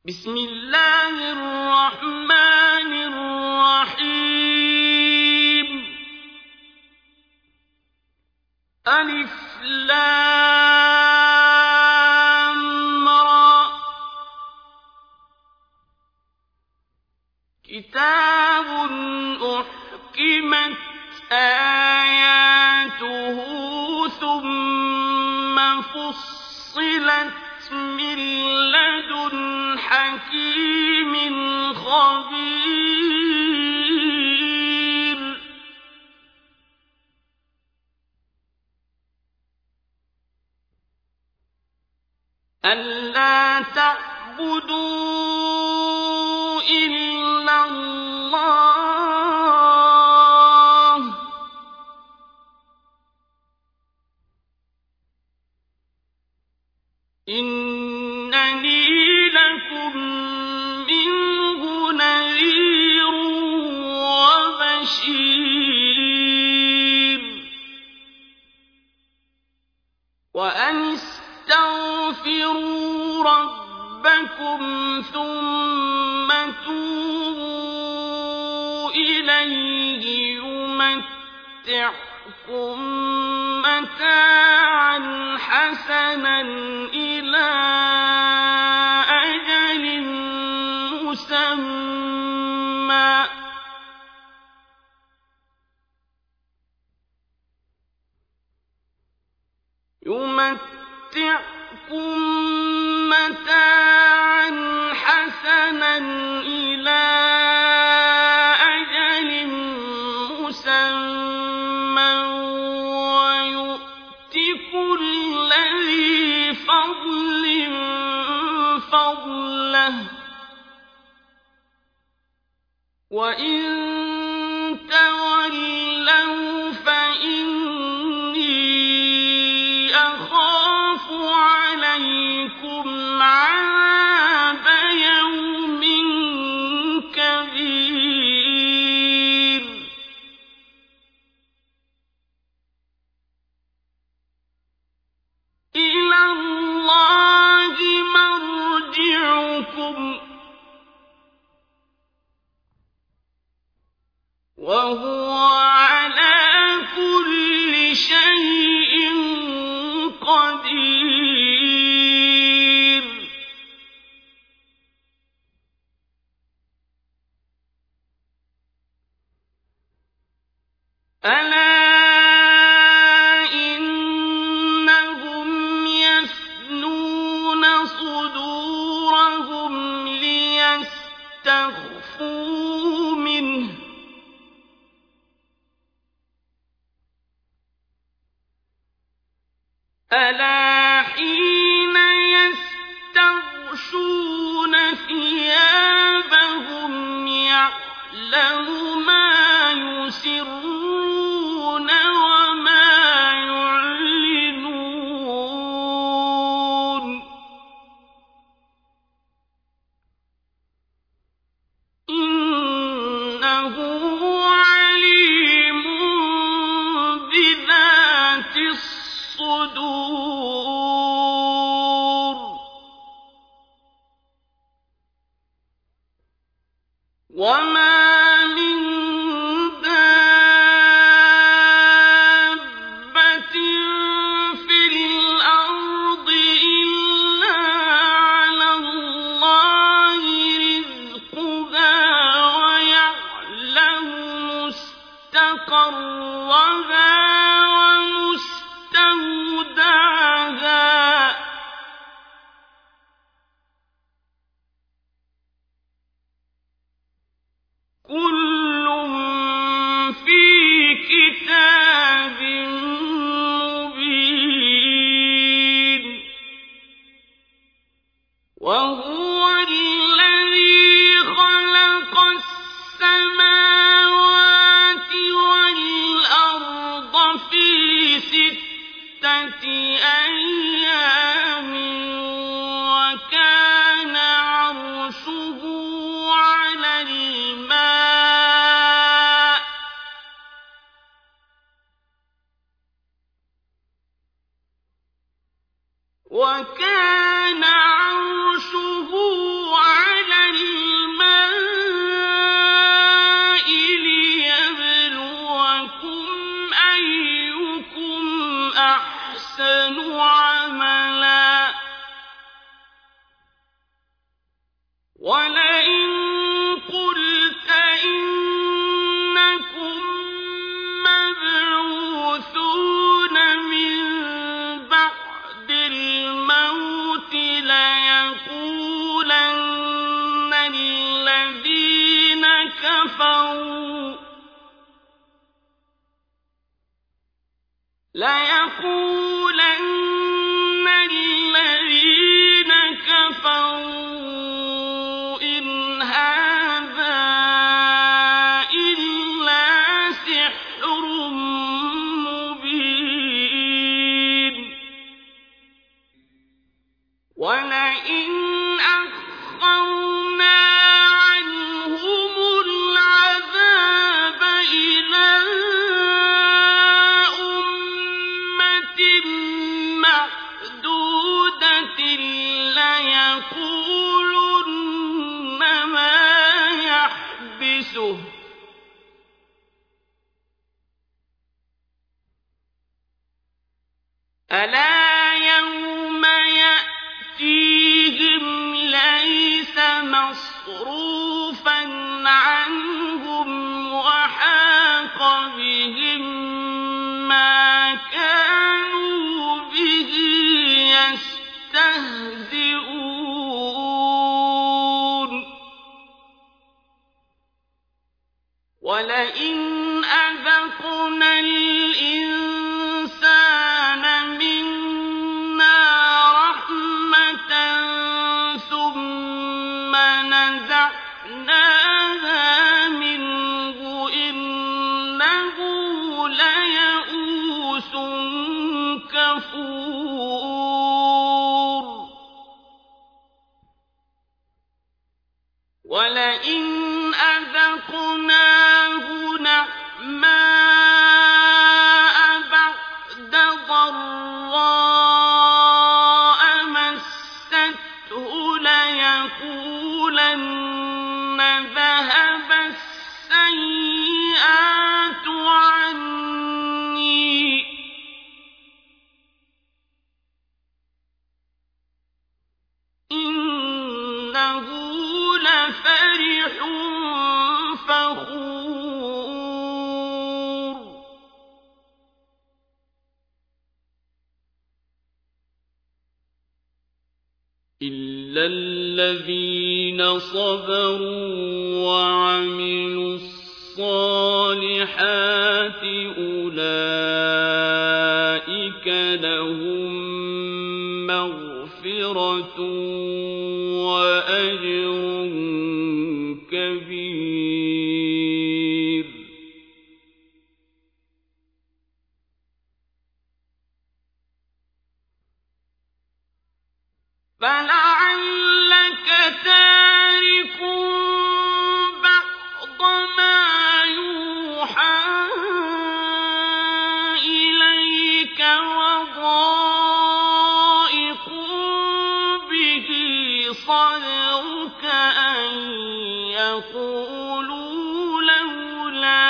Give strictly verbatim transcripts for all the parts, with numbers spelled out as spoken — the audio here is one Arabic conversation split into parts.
بسم الله الرحمن الرحيم ألف لام را كتاب أحكمت آياته ثم فصلت من لدن حكيم خبير ألا تعبدوا إلا الله إنني لكم منه نذير وبشير وأن استغفروا ربكم ثم توبوا إليه يمتعكم متاعا حسنا إلى أجل مسمى يمتعكم متاعا حسنا إلى أجل مسمى ويؤت كل ذي فضل فضله وإن تولوا فإني أخاف عليكم عذاب يوم كبير إلى الله مرجعكم وهو على كل شيء قدير ألا إنهم يثنون صدورهم ليستخفوا منه ألا حين يستغشون ثيابهم يعلم ما يسرون وما يعلنون إنه عليم بذات الصدور وما من دابة في الأرض إلا على الله رزقها ويعلم مستقرها ومستودعها كل في كتاب مبين وهو الذي خلق السماوات والأرض في ستة أيام وكان عرشه على الماء وكان عرشه على وَلَئِن قُلْتَ إِنَّكُم مَّبْعُوثُونَ مِن بَعْدِ الْمَوْتِ لَيَقُولَنَّ الَّذِينَ كَفَرُوا لَيَقُولَنَّ الَّذِينَ كَفَرُوا إِنْ هَٰذَا إِلَّا سِحْرٌ مُّبِينٌ وَلَئِنْ أَخَّرْنَا عَنْهُمُ الْعَذَابَ إِلَىٰ أُمَّةٍ مَّعْدُودَةٍ لَّيَقُولُنَّ مَا يَحْبِسُهُ ۗ أَلَا يَوْمَ يَأْتِيهِمْ لَيْسَ مَصْرُوفًا عَنْهُمْ وَحَاقَ بِهِم مَّا كَانُوا بِهِ يَسْتَهْزِئُونَ وَلَئِنْ أَذَقْنَا الْإِنسَانَ مِنَّا رَحْمَةً ثُمَّ نَزَعْنَاهَا مِنْهُ إِنَّهُ لَيَئُوسٌ كَفُورٌ وَلَئِنْ أَذَقْنَاهُ نَعْمَاءَ بَعْدَ ضَرَّاءَ مَسَّتْهُ لَيَقُولَنَّ ذَهَبَ السَّيِّئَاتُ عَنِّي ۚ إِنَّهُ لَفَرِحٌ فَخُورٌ إِلَّا الَّذِينَ صَبَرُوا وَعَمِلُوا الصَّالِحَاتِ أُولَٰئِكَ لَهُم مَّغْفِرَةٌ وَأَجْرٌ كَبِيرٌ فَلَعَلَّكَ تَارِكٌ بَعْضَ مَا يُوحَىٰ إِلَيْكَ وَضَائِقٌ بِهِ صَدْرُكَ أَن يَقُولُوا لَوْلَا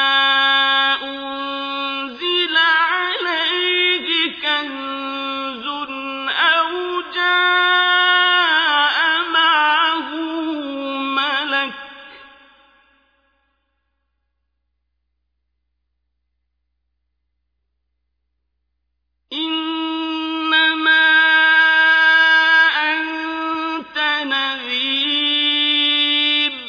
أُنزِلَ عَلَيْهِ كَنزٌ أَوْ جَاءَ مَعَهُ مَلَكٌ ۚ إِنَّمَا أَنتَ نَذِيرٌ ۚ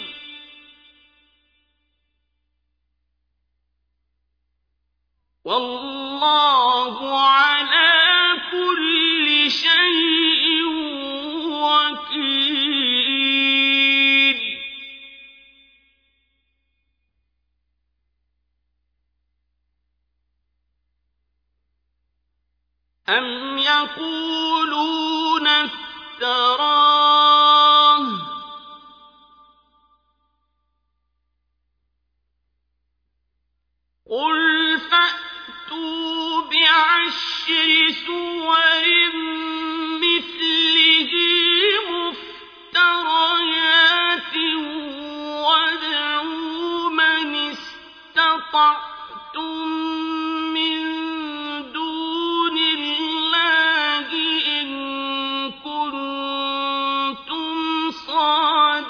وَاللَّهُ عَلَىٰ كُلِّ شَيْءٍ وَكِيلٌ أَمْ يَقُولُونَ افْتَرَاهُ ۖ قُلْ فَأْتُوا بِعَشْرِ سُوَرٍ مِّثْلِهِ مُفْتَرَيَاتٍ وَادْعُوا مَنِ اسْتَطَعْتُم مِّن دُونِ اللَّهِ إِن كُنتُمْ صَادِقِينَ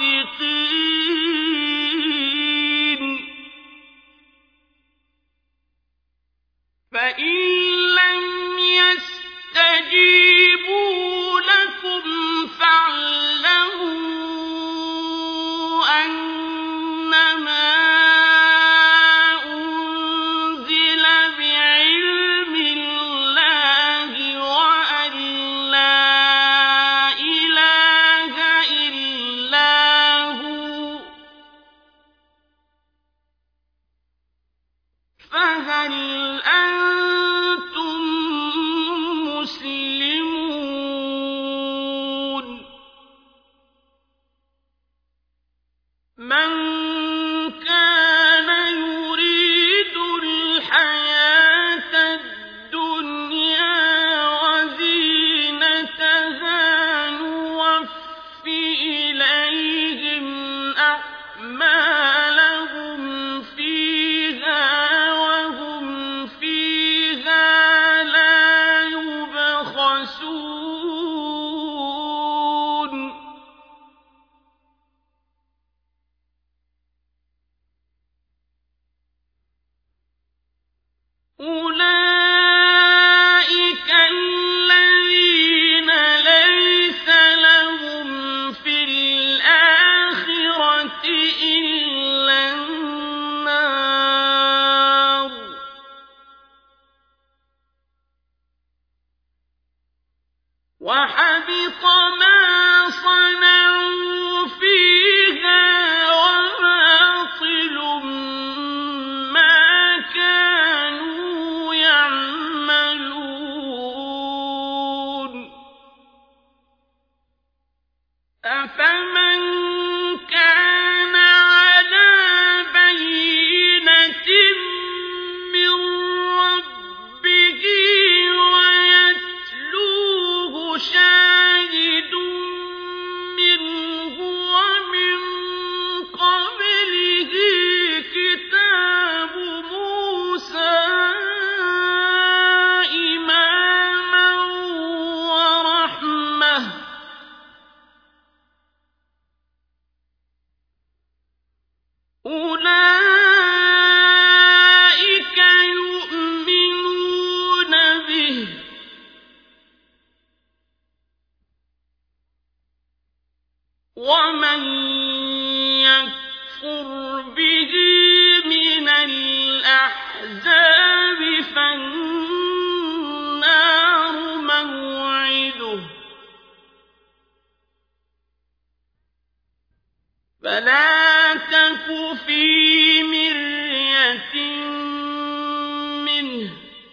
مَن كَانَ يُرِيدُ الْحَيَاةَ الدُّنْيَا وَزِينَتَهَا نُوَفِّ إِلَيْهِمْ أَعْمَالَهُمْ فِيهَا وَهُمْ فِيهَا لَا يُبْخَسُونَ أُولَٰئِكَ الَّذِينَ لَيْسَ لَهُمْ فِي الْآخِرَةِ إِلَّا النَّارُ وَحَبِطَ مَا صَنَعُوا فِيهَا وَبَاطِلٌ مَّا كَانُوا يَعْمَلُونَ أَفَمَن كَانَ عَلَىٰ بَيِّنَةٍ مِّن رَّبِّهِ وَيَتْلُوهُ شَاهِدٌ مِّنْهُ وَمِن قَبْلِهِ كِتَابُ مُوسَىٰ إِمَامًا وَرَحْمَةً ۚ أُولَٰئِكَ يُؤْمِنُونَ بِهِ ۚ وَمَن يَكْفُرْ بِهِ مِنَ الْأَحْزَابِ فَالنَّارُ مَوْعِدُهُ ۚ فَلَا تَكُ فِي مِرْيَةٍ مِّنْهُ ۚ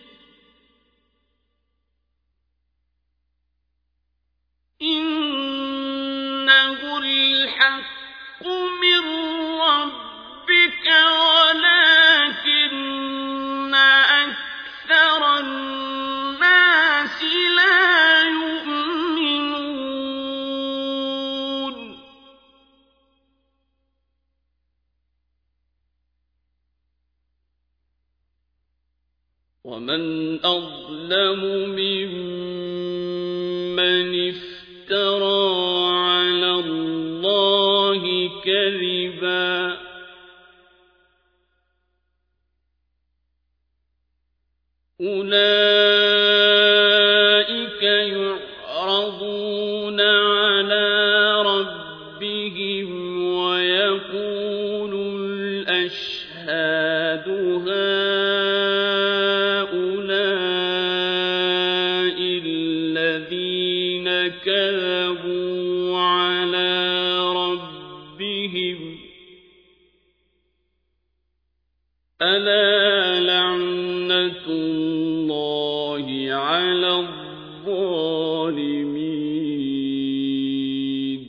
إِنَّهُ الْحَقُّ مِن رَّبِّكَ وَلَٰكِنَّ أَكْثَرَ النَّاسِ لَا يُؤْمِنُونَ وَمَنْ أَظْلَمُ مِمَّنِ افْتَرَىٰ عَلَى اللَّهِ كَذِبًا ۚ أُولَٰئِكَ يُعْرَضُونَ عَلَىٰ رَبِّهِمْ وَيَقُولُ الْأَشْهَادُ هَٰؤُلَاءِ الَّذِينَ كَذَبُوا عَلَىٰ رَبِّهِمْ ۚ أَلَا لَعْنَةُ اللَّهِ عَلَى الظَّالِمِينَ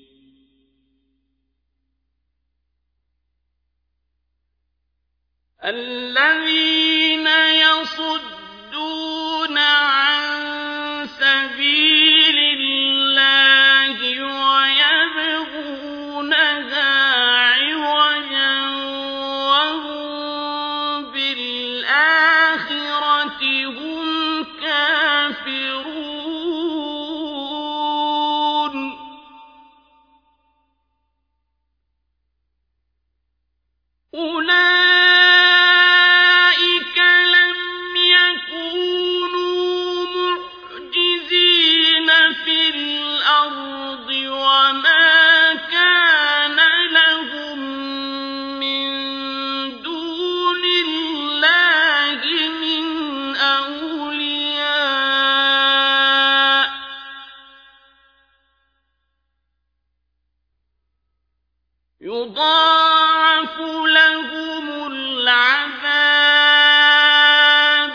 الَّذِينَ يَصُدُّونَ عَن سَبِيلِ اللَّهِ وَيَبْغُونَهَا عِوَجًا وَهُم بِالْآخِرَةِ هُمْ كَافِرُونَ أُولَٰئِكَ لَمْ يَكُونُوا مُعْجِزِينَ فِي الْأَرْضِ وَمَا كَانَ لَهُم مِّن دُونِ اللَّهِ مِنْ أَوْلِيَاءَ ۘ يُضَاعَفُ لَهُمُ الْعَذَابُ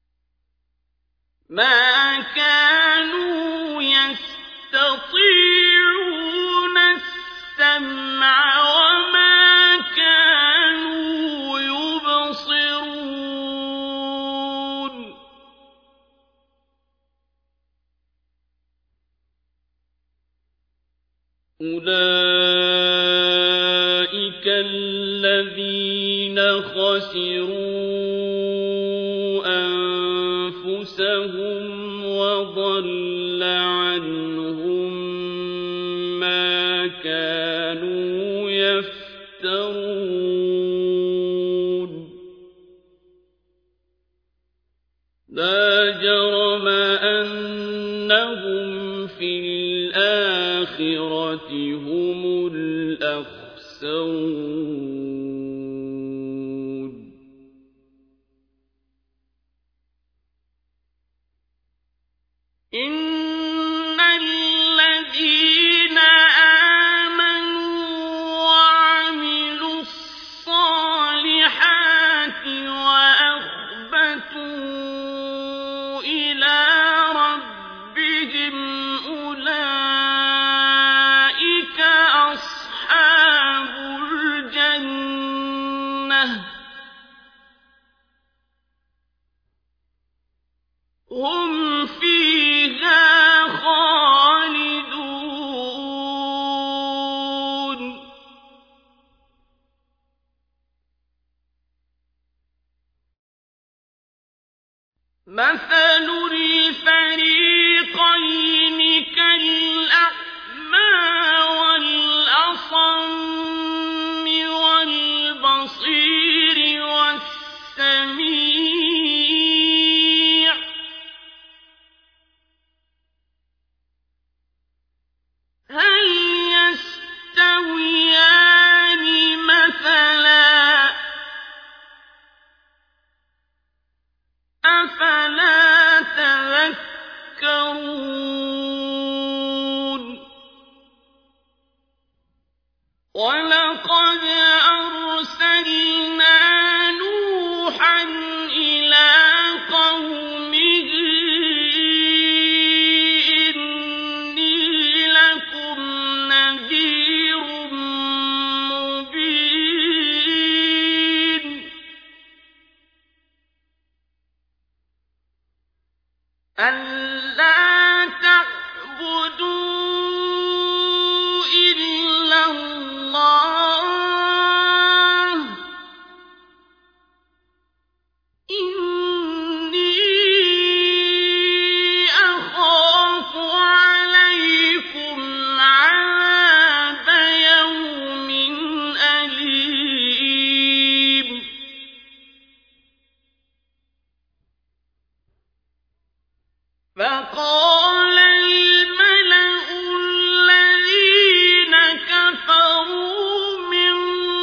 مَا كَانُوا يَسْتَطِيعُونَ أولئك الذين خسروا أنفسهم وضل عنهم ما كانوا يفترون لا جرم أنهم في الآخرة هم الأخسرون إن الذين آمنوا وعملوا الصالحات وأخبتوا إلى ربهم أولئك أصحاب الجنة هم فيها خالدون مثل الفريقين كالأعمى والأصم والبصير والسميع هل يستويان مثلا أفلا تذكرون ولقد أرسلنا نوحا إلى قومه إني لكم نذير مبين ألا تعبدوا إلا الله إني أخاف عليكم عذاب يوم أليم فقال الملأ الذين كفروا من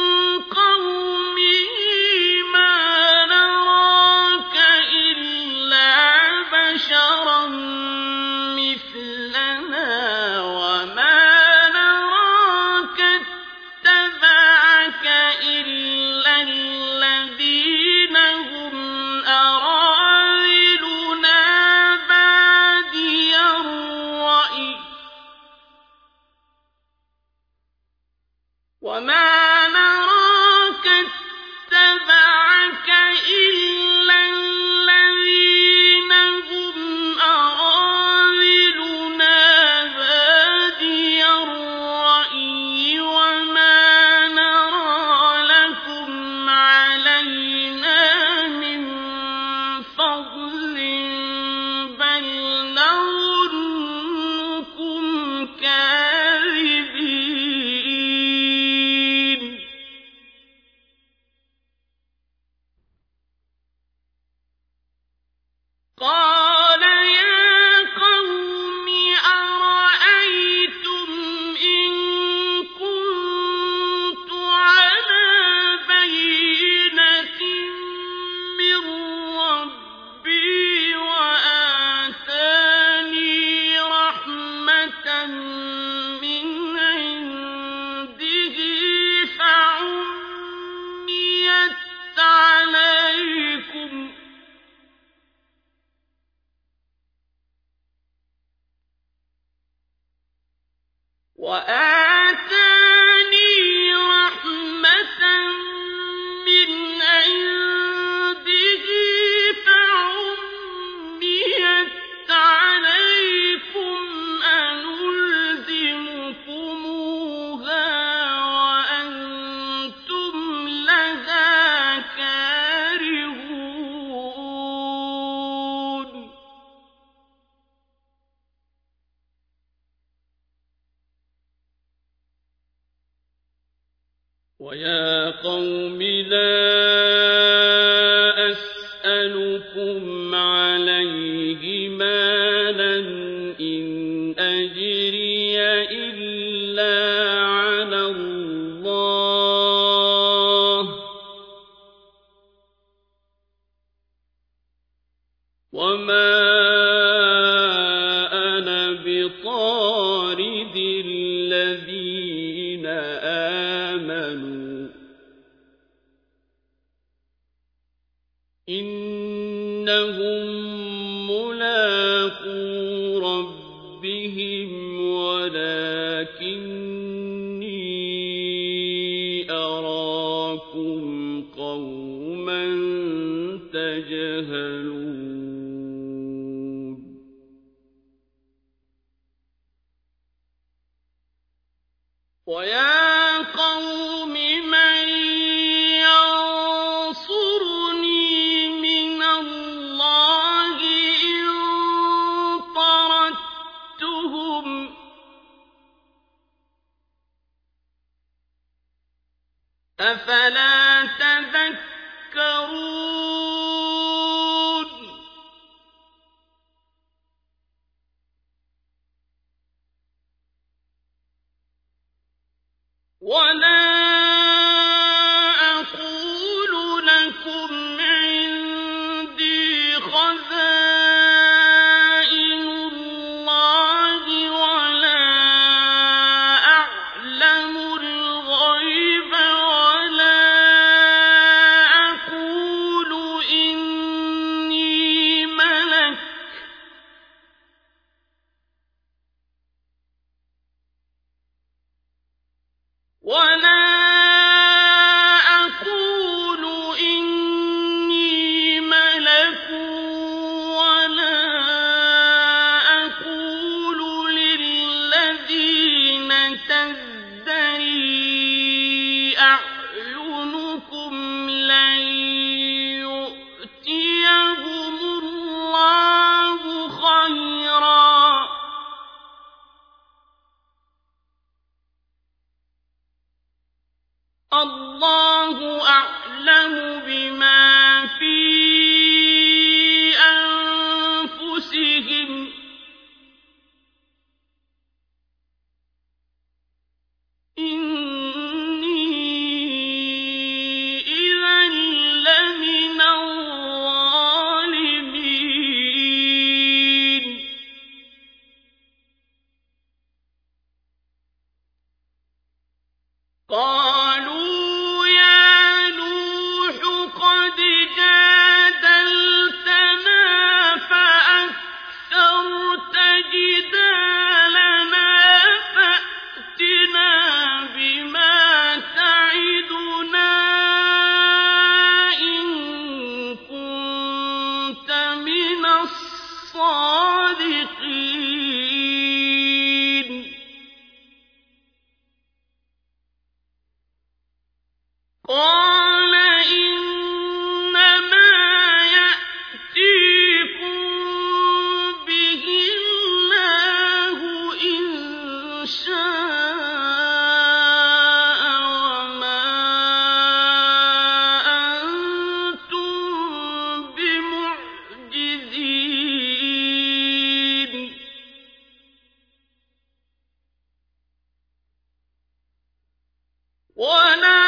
قومه ما نراك إلا بشرا مثلنا وما نراك اتبعك إلا الذين هم أراذلنا بادي الرأي وما نراك اتبعك إلا الذين هم أراذلنا بادي الرأي وما نرى لكم علينا من فضل بل نظنكم كاذبين قال يا قوم أرأيتم إن كنت على بينة من ربي وآتاني رحمة من عنده فعميت عليكم وآتاني رحمة من عنده فعميت عليكم أنلزمكموها ويا قوم لا أسألكم عليه مالا إن أجري إلا على الله وما أنا بطارد الذين آمنوا إنهم ملاقو ربهم ولكني أراكم قوما تجهلون ويا قوم من ينصرني من الله إن طردتهم أفلا تذكرون ولا أقول لكم عندي خزائن الله ولا أعلم الغيب ولا أقول إني ملك ولا أقول إني ملك ولا أقول للذين تزدري أعينكم لن يؤتيهم الله خيرا الله أعلم بما في أنفسهم إني إذا لمن الظالمين قالوا يا نوح قد جادلتنا فأكثرت جدالنا فأتنا بما تعدنا إن كنت من الصادقين قال إنما يأتيكم به الله إن شاء وما أنتم بمعجزين ولا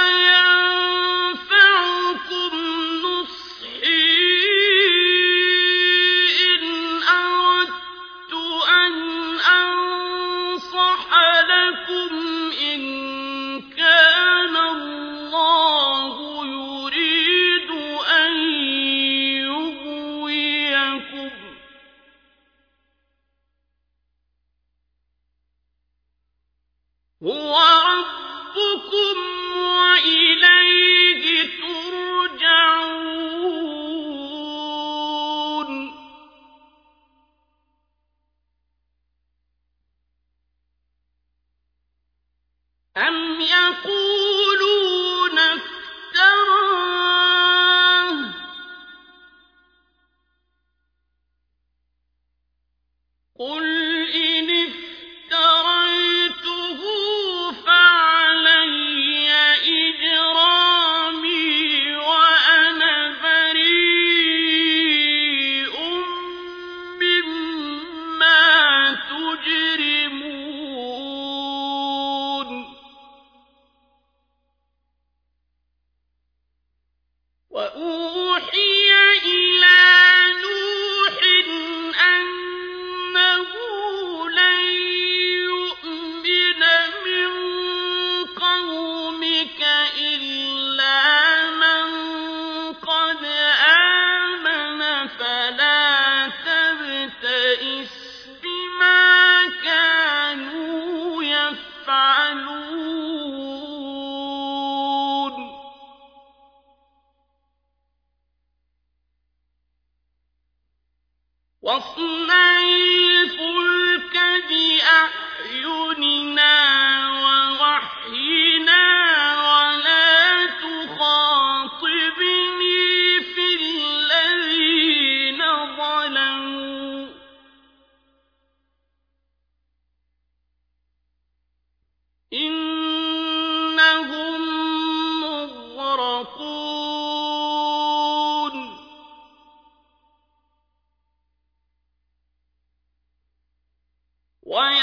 هو ربكم وإليه ترجعون أم يقولون افتراه قل إن افتريته فعلي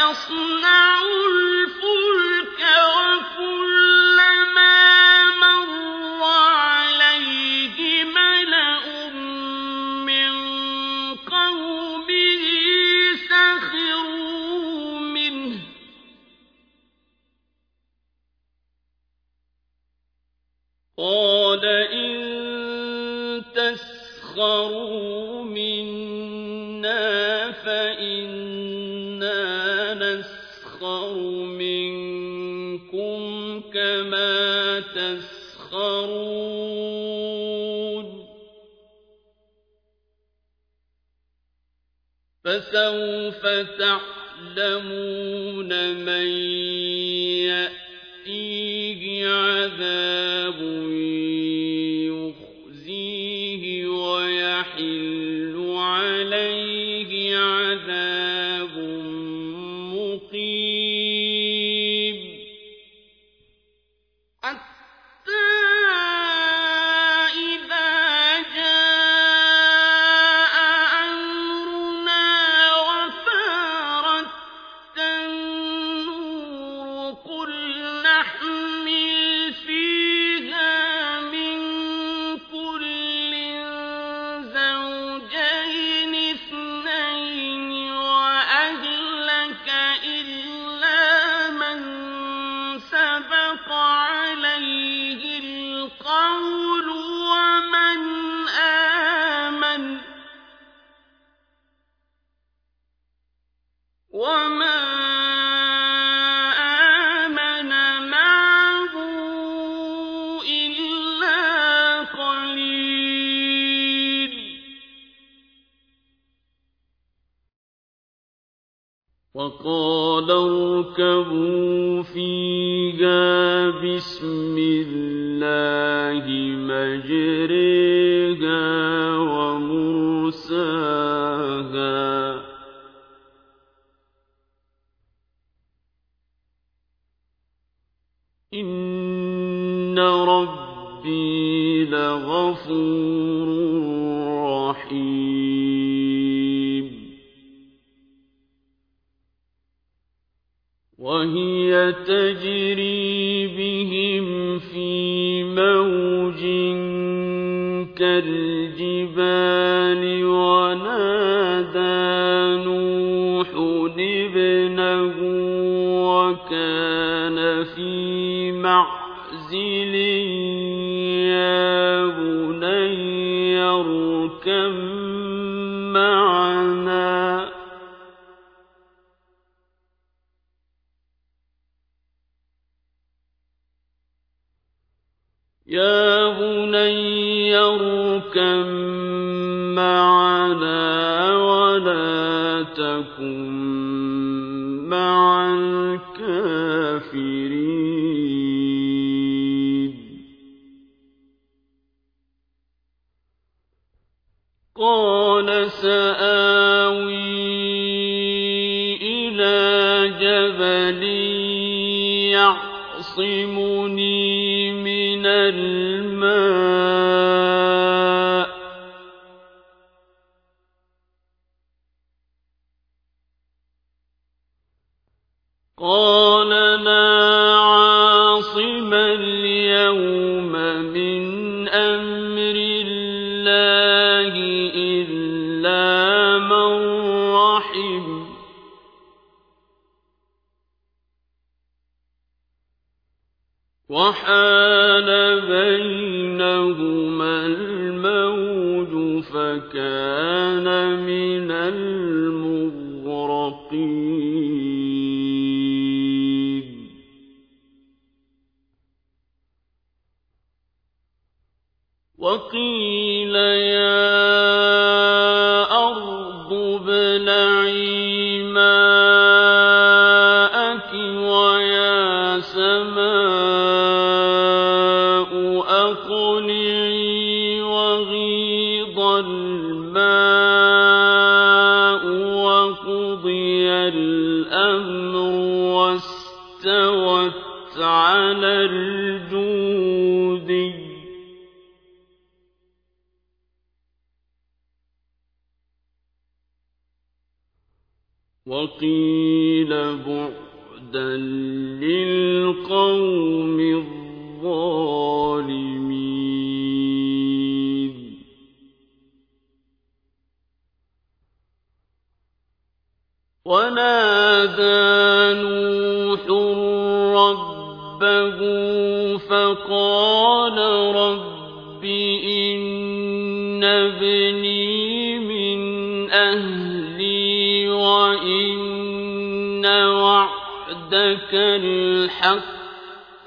ويصنع الفلك وكلما مر عليه ملأ من قومه سخروا منه قال إن تسخروا منا فإنا نسخر منكم كما تسخرون فسوف تعلمون من يأتيه عذاب يخزيه ويحل عليه عذاب مقيم حتى إذا جاء أمرنا وفارت النور قل نحمل فيها من كل زوجين اثنين وأهلك إلا من سبق عليه القول ومن آمن وما آمن معه إلا قليل وقال اركبوا فيها بسم الله مجريها ومرساها إن ربي لغفور رحيم وهي تجري بهم في موج كالجبال ونادى نوح ابنه وكان في معزل يا بني اركب معنا يا بني اركب معنا ولا تكن مع الكافرين قال سآوي إلى جبل يعصمني من الماء قال لا عاصم اليوم من أمر الله إلا من رحم وحال بينهما الموج فكان من المغرقين وقيل يا أرض ابلعي ماءك ويا سماء أقلعي وغيض الماء وقضي الأمر واستوت على الجودي وقيل بعدا للقوم الظالمين ونادى نوح ربه فقال رب إن ابني من أهلي وإن وعدك الحق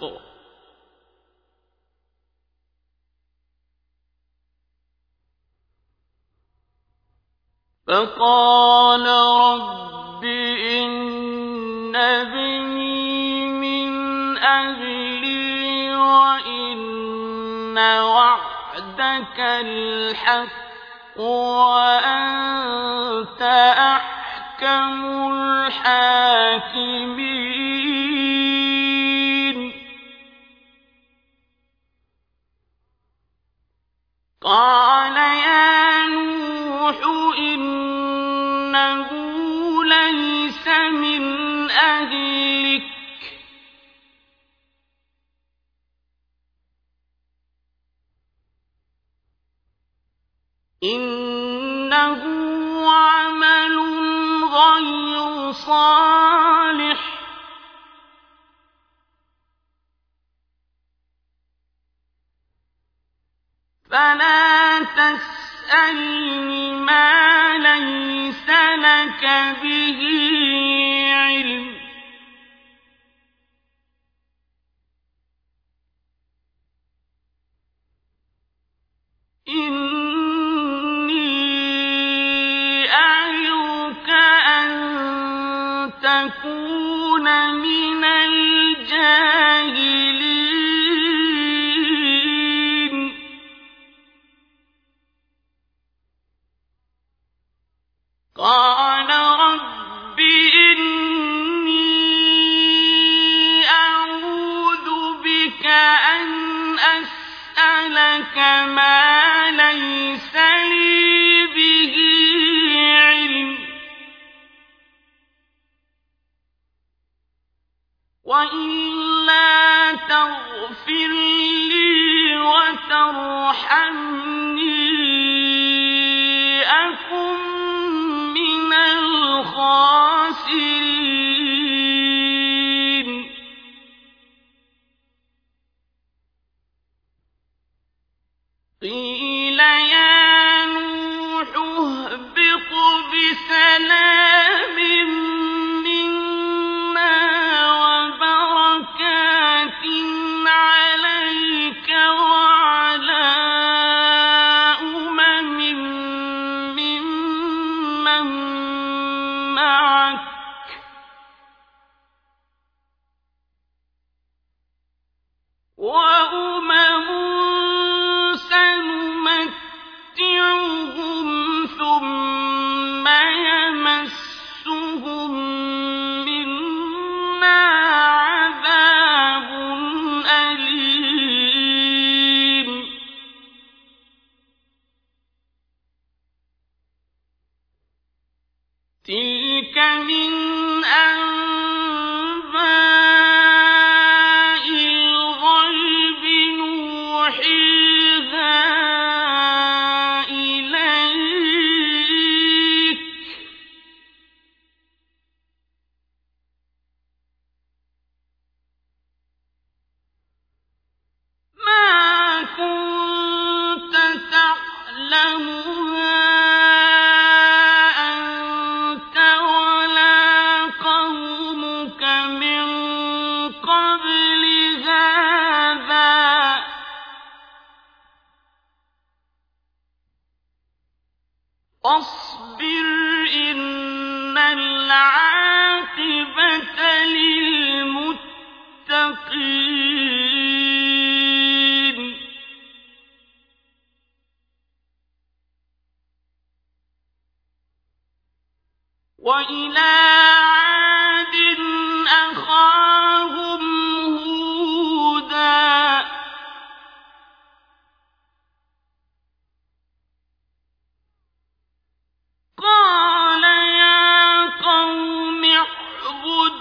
فقال رب إن ابني من أهلي وإن وعدك الحق وأنت أحكم الحاكمين قال يا نوح إنه ليس من أهلك إنه عمل غير صالح فلا تسألني ما ليس لك به علم إني أعظك أن تكون من الجاهلين قال رب إني أعوذ بك أن أسألك ما ليس لي به علم وإلا تغفر لي وترحمني أكن من الخاسرين قيل يا نوح اهبط بسلام منا وبركات عليك وعلى أمم ممن معك وأمم سنمتعهم ثم يمس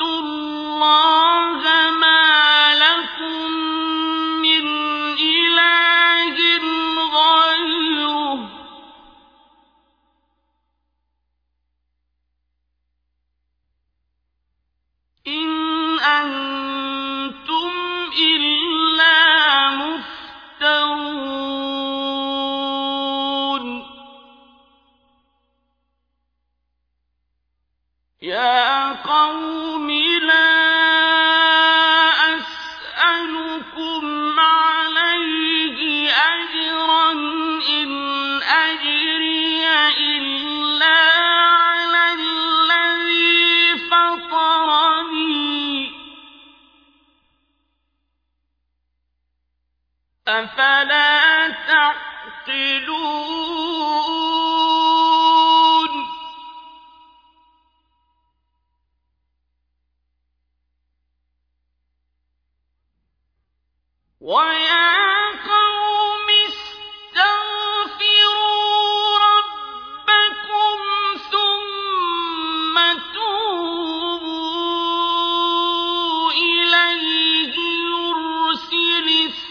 اللَّهَ مَا لَكُم مِّنْ إِلَٰهٍ غَيْرُهُ ۚ إِنْ أَنتُمْ إِلَّا مُفْتَرُونَ يَا قَوْمِ لَا أَسْأَلُكُمْ عَلَيْهِ أَجْرًا ۖ إِنْ أَجْرِيَ إِلَّا عَلَى الَّذِي فَطَرَنِي ۚ أَفَلَا تَعْقِلُونَ وَيَا قَوْمِ اسْتَغْفِرُوا رَبَّكُمْ ثُمَّ تُوبُوا إِلَيْهِ يُرْسِلِ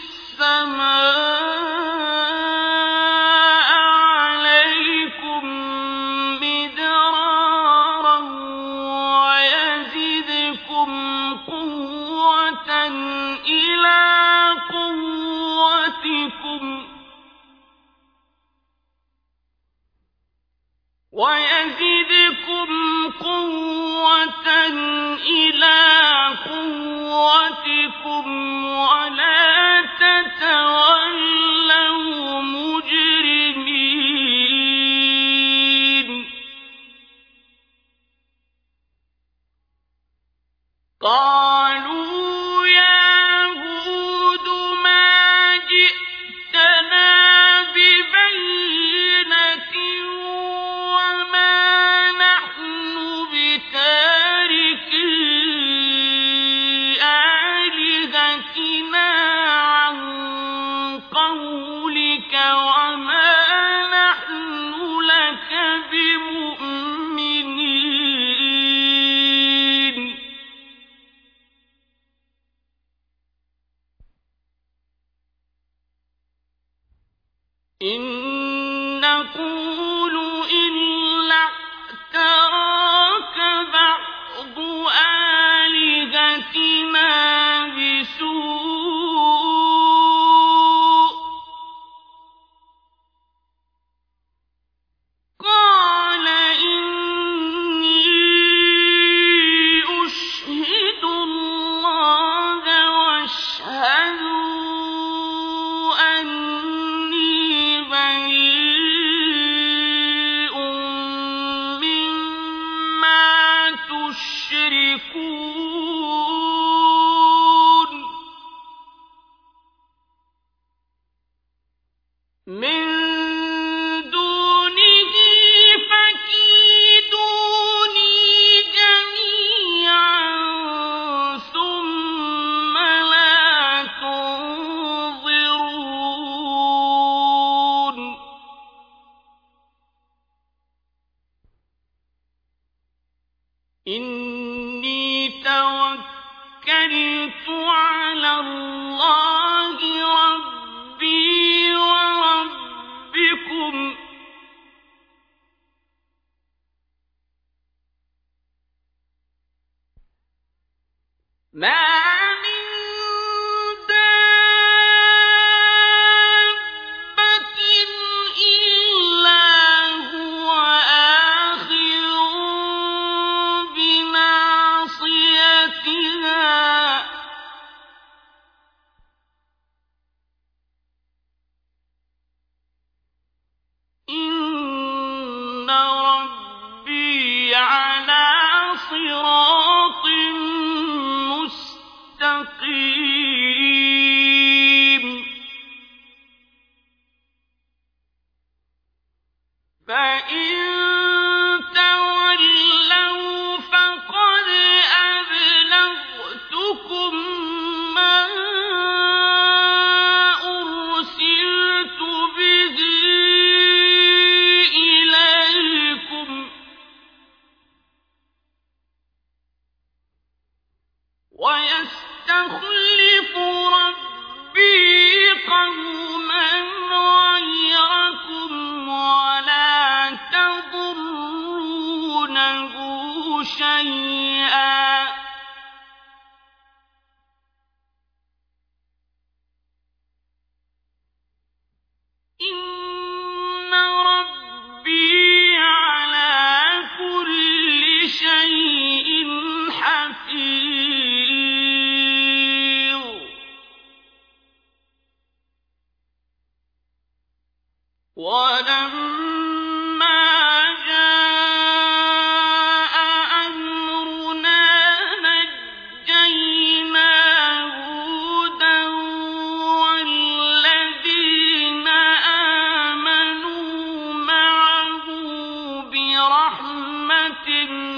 السَّمَاءَ عَلَيْكُم مِّدْرَارًا وَيَزِدْكُمْ قُوَّةً إِلَىٰ قُوَّتِكُمْ وَيَزِدْكُمْ قُوَّةً إِلَىٰ قُوَّتِكُمْ وَلَا تَتَوَلَّوْا مُجْرِمِينَ قَالُوا يَا هُودُ مَا جِئْتَنَا بِبَيِّنَةٍ وَمَا نَحْنُ بِتَارِكِي آلِهَتِنَا عَن قَوْلِكَ وَمَا نَحْنُ لَكَ بِمُؤْمِنِينَ إِن نَّقُولُ إِلَّا اعْتَرَاكَ بَعْضُ آلِهَتِنَا بِسُوءٍ ۗ قَالَ إِنِّي أُشْهِدُ اللَّهَ وَاشْهَدُوا أَنِّي بَرِيءٌ مِّمَّا تُشْرِكُونَ مِن دُونِهِ فَكِيدُونِي جَمِيعًا ثُمَّ لَا تُنظِرُونِ إِنِّي تَوَكَّلْتُ عَلَى اللَّهِ رَبِّي وَرَبِّكُم مَّا مِن دَابَّةٍ إِلَّا هُوَ آخِذٌ بِنَاصِيَتِهَا ۚ إِنَّ رَبِّي عَلَىٰ صِرَاطٍ مُّسْتَقِيمٍ ويستخلف ربي قوما غيركم ولا تضرونه شيئا إن ربي على كل شيء حفيظ ولما جاء أمرنا نجينا هودا والذين آمنوا معه برحمة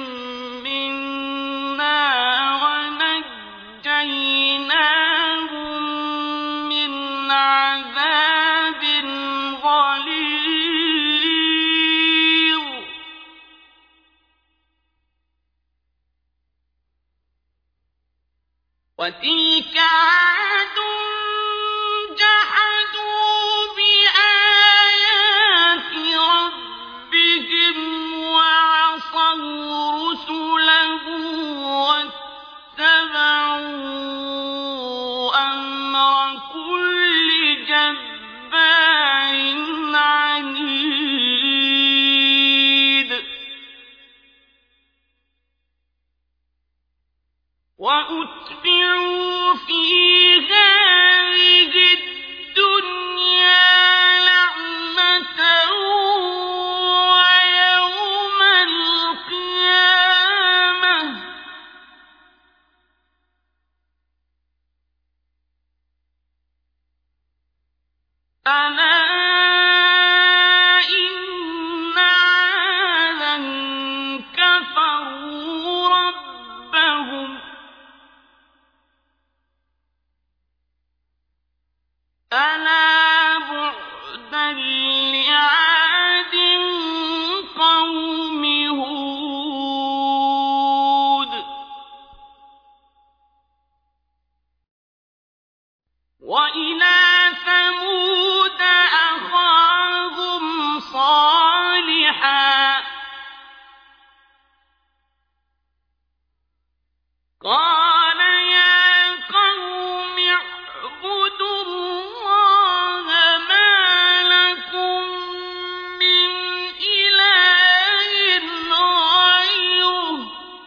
منا ونجيناهم من عذاب غليظ وتلك عاد جحدوا بآيات ربهم وعصوا رسله واتبعوا أمر كل جبار عنيد وأتبعوا في هذه الدنيا لعنة ويوم القيامة ألا إن عادا كفروا ربهم ألا بعدا لعاد قوم هود وإلى ثمود أخاهم صالحا قال يا قوم اعبدوا الله ما لكم من إله غيره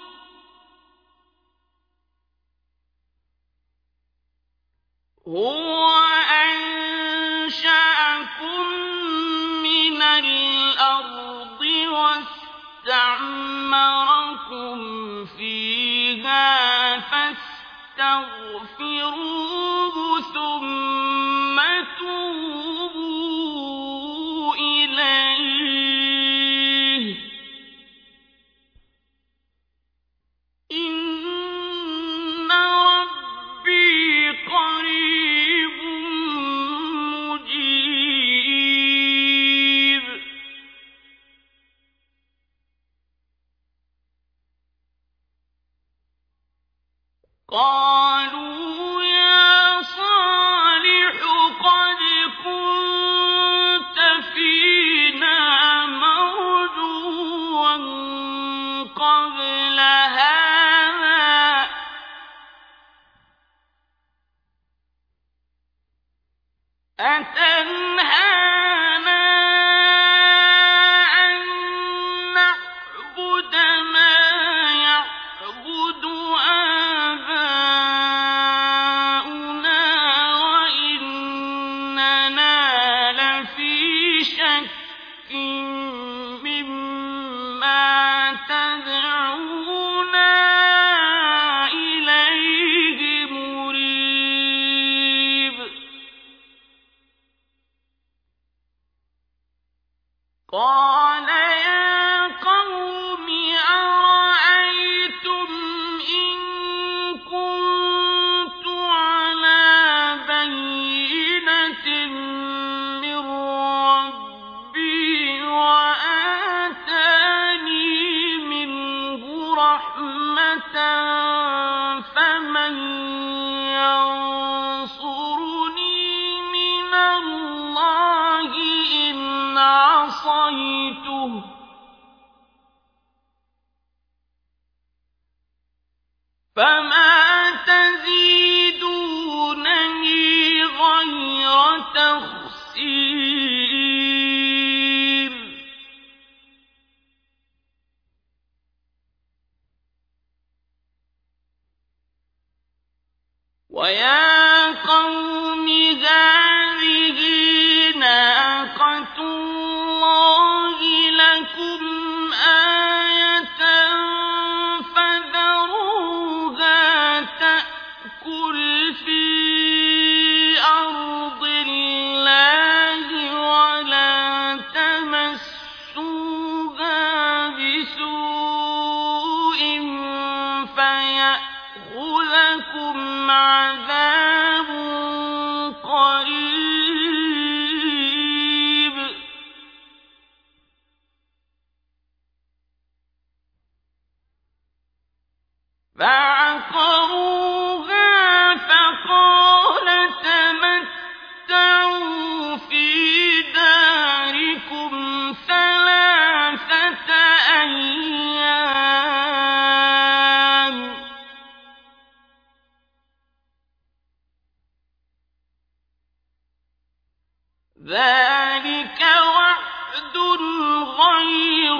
هو أنشأكم من الأرض واستعمركم فيها فاستغفروه ثم توبوا إليه إن ربي قريب مجيب قالوا يا صالح قد كنت فينا مرجوا قبل هذا أتنهانا أن نعبد ما يعبد آباؤنا وإننا لفي شك مما تدعونا إليه مريب فما تزيدونني غير تخسير ويا قوم هذه ناقة الله لكم آية فذروها تأكل في أرض الله ولا تمسوها بسوء فيأخذكم عذاب قريب فعقروها فقال تمتعوا في داركم ثلاثة أيام ذلك وعد غير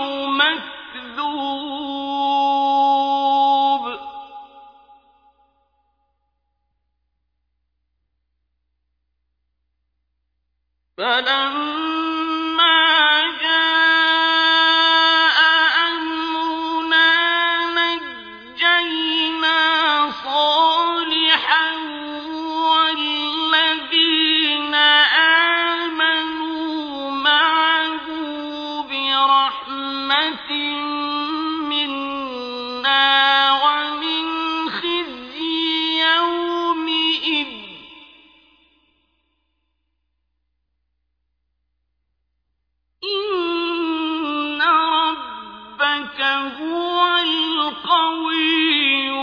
مكذوب فلما جاء أمرنا نجينا صالحا والذين آمنوا معه برحمة منا ومن خزي يومئذ إن ربك هو القوي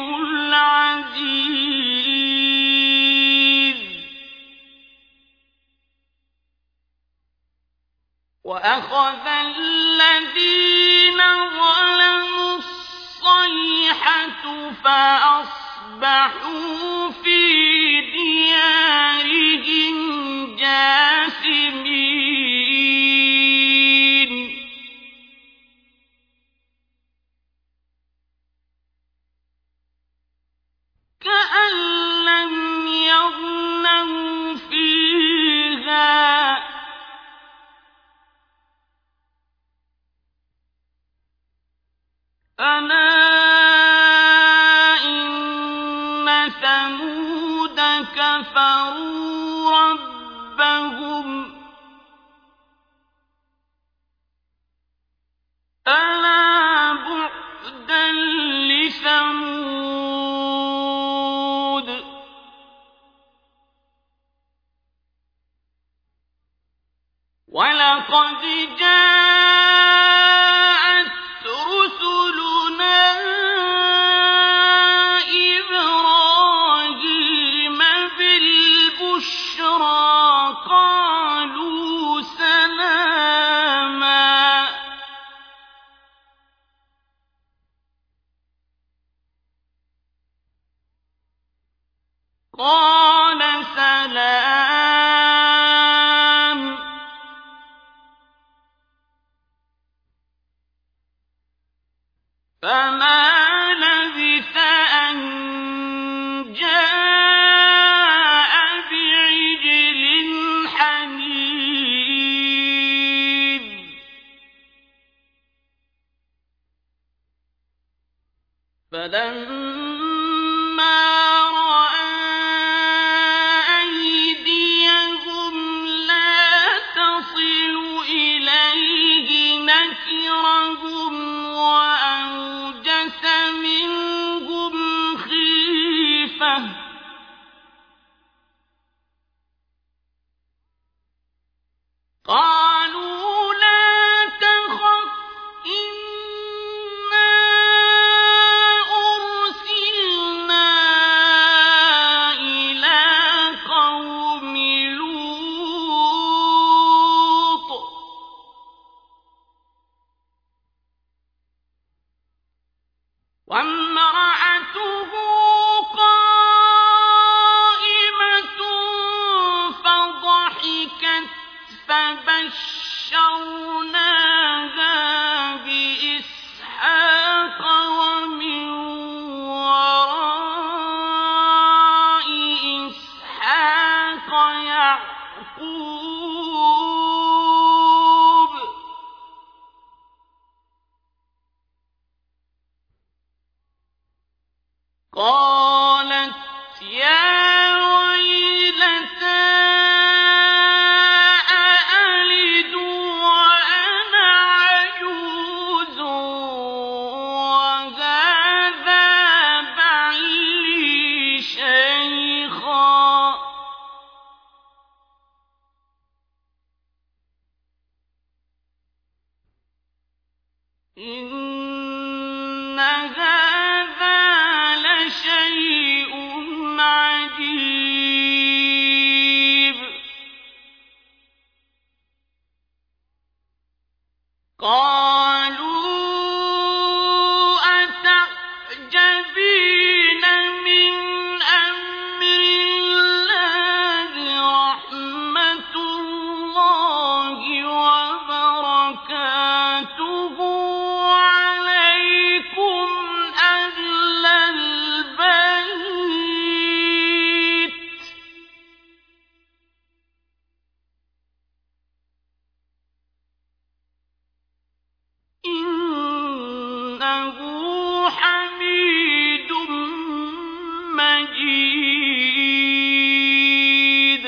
العزيز وأخذ الذين ظلموا الصيحة فأصبحوا في ديارهم جاثمين كأن لم يغنوا فيها ألا إن ثمود كفروا ربهم ألا بعدا لثمود ولقد جاءت رسلنا إبراهيم بالبشرى قالوا سلاما قال سلام فما لبث أن جاء بعجل حنيذ فلما رأى أيديهم لا تصل إليه نكرهم وأوجس منهم خيفة قالوا لا تخف إنا أرسلنا إلى قوم لوط يا ويلتى أألد وأنا عجوز وهذا بعلي شيخا إن هذا لشيء عجيب قالوا أتعجبين من أمر الله رحمة الله وبركاته عليكم أهل البيت إنه حميد مجيد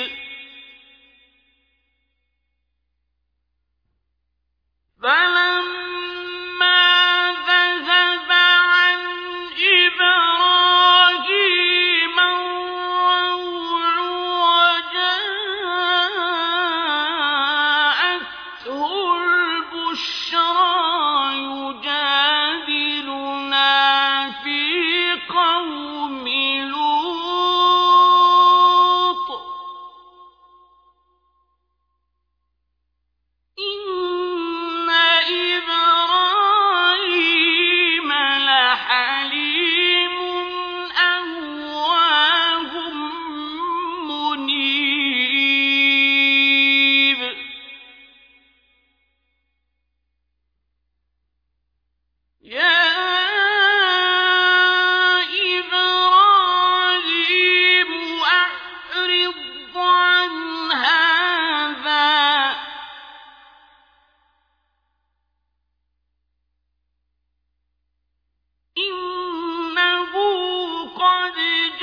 فلما ذهب عن إبراهيم الروع وجاءته البشرى يجادلنا في قوم لوط إن إبراهيم لحليم أواه منيب يا إبراهيم أعرض عن هذا إنه قد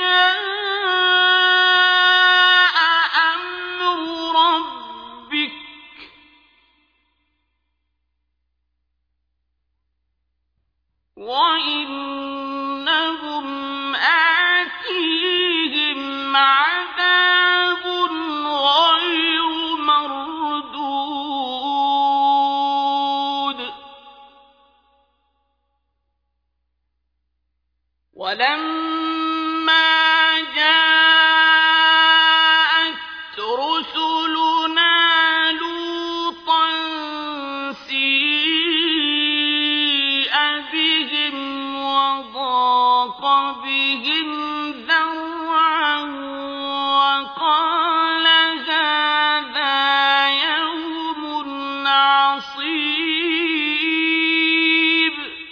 جاء أمر ربك وإنهم آتيهم عذاب غير مردود ولما جاءت رسلنا لوطا سيء بهم وضاق بهم ذرعا وقال هذا يوم عصيب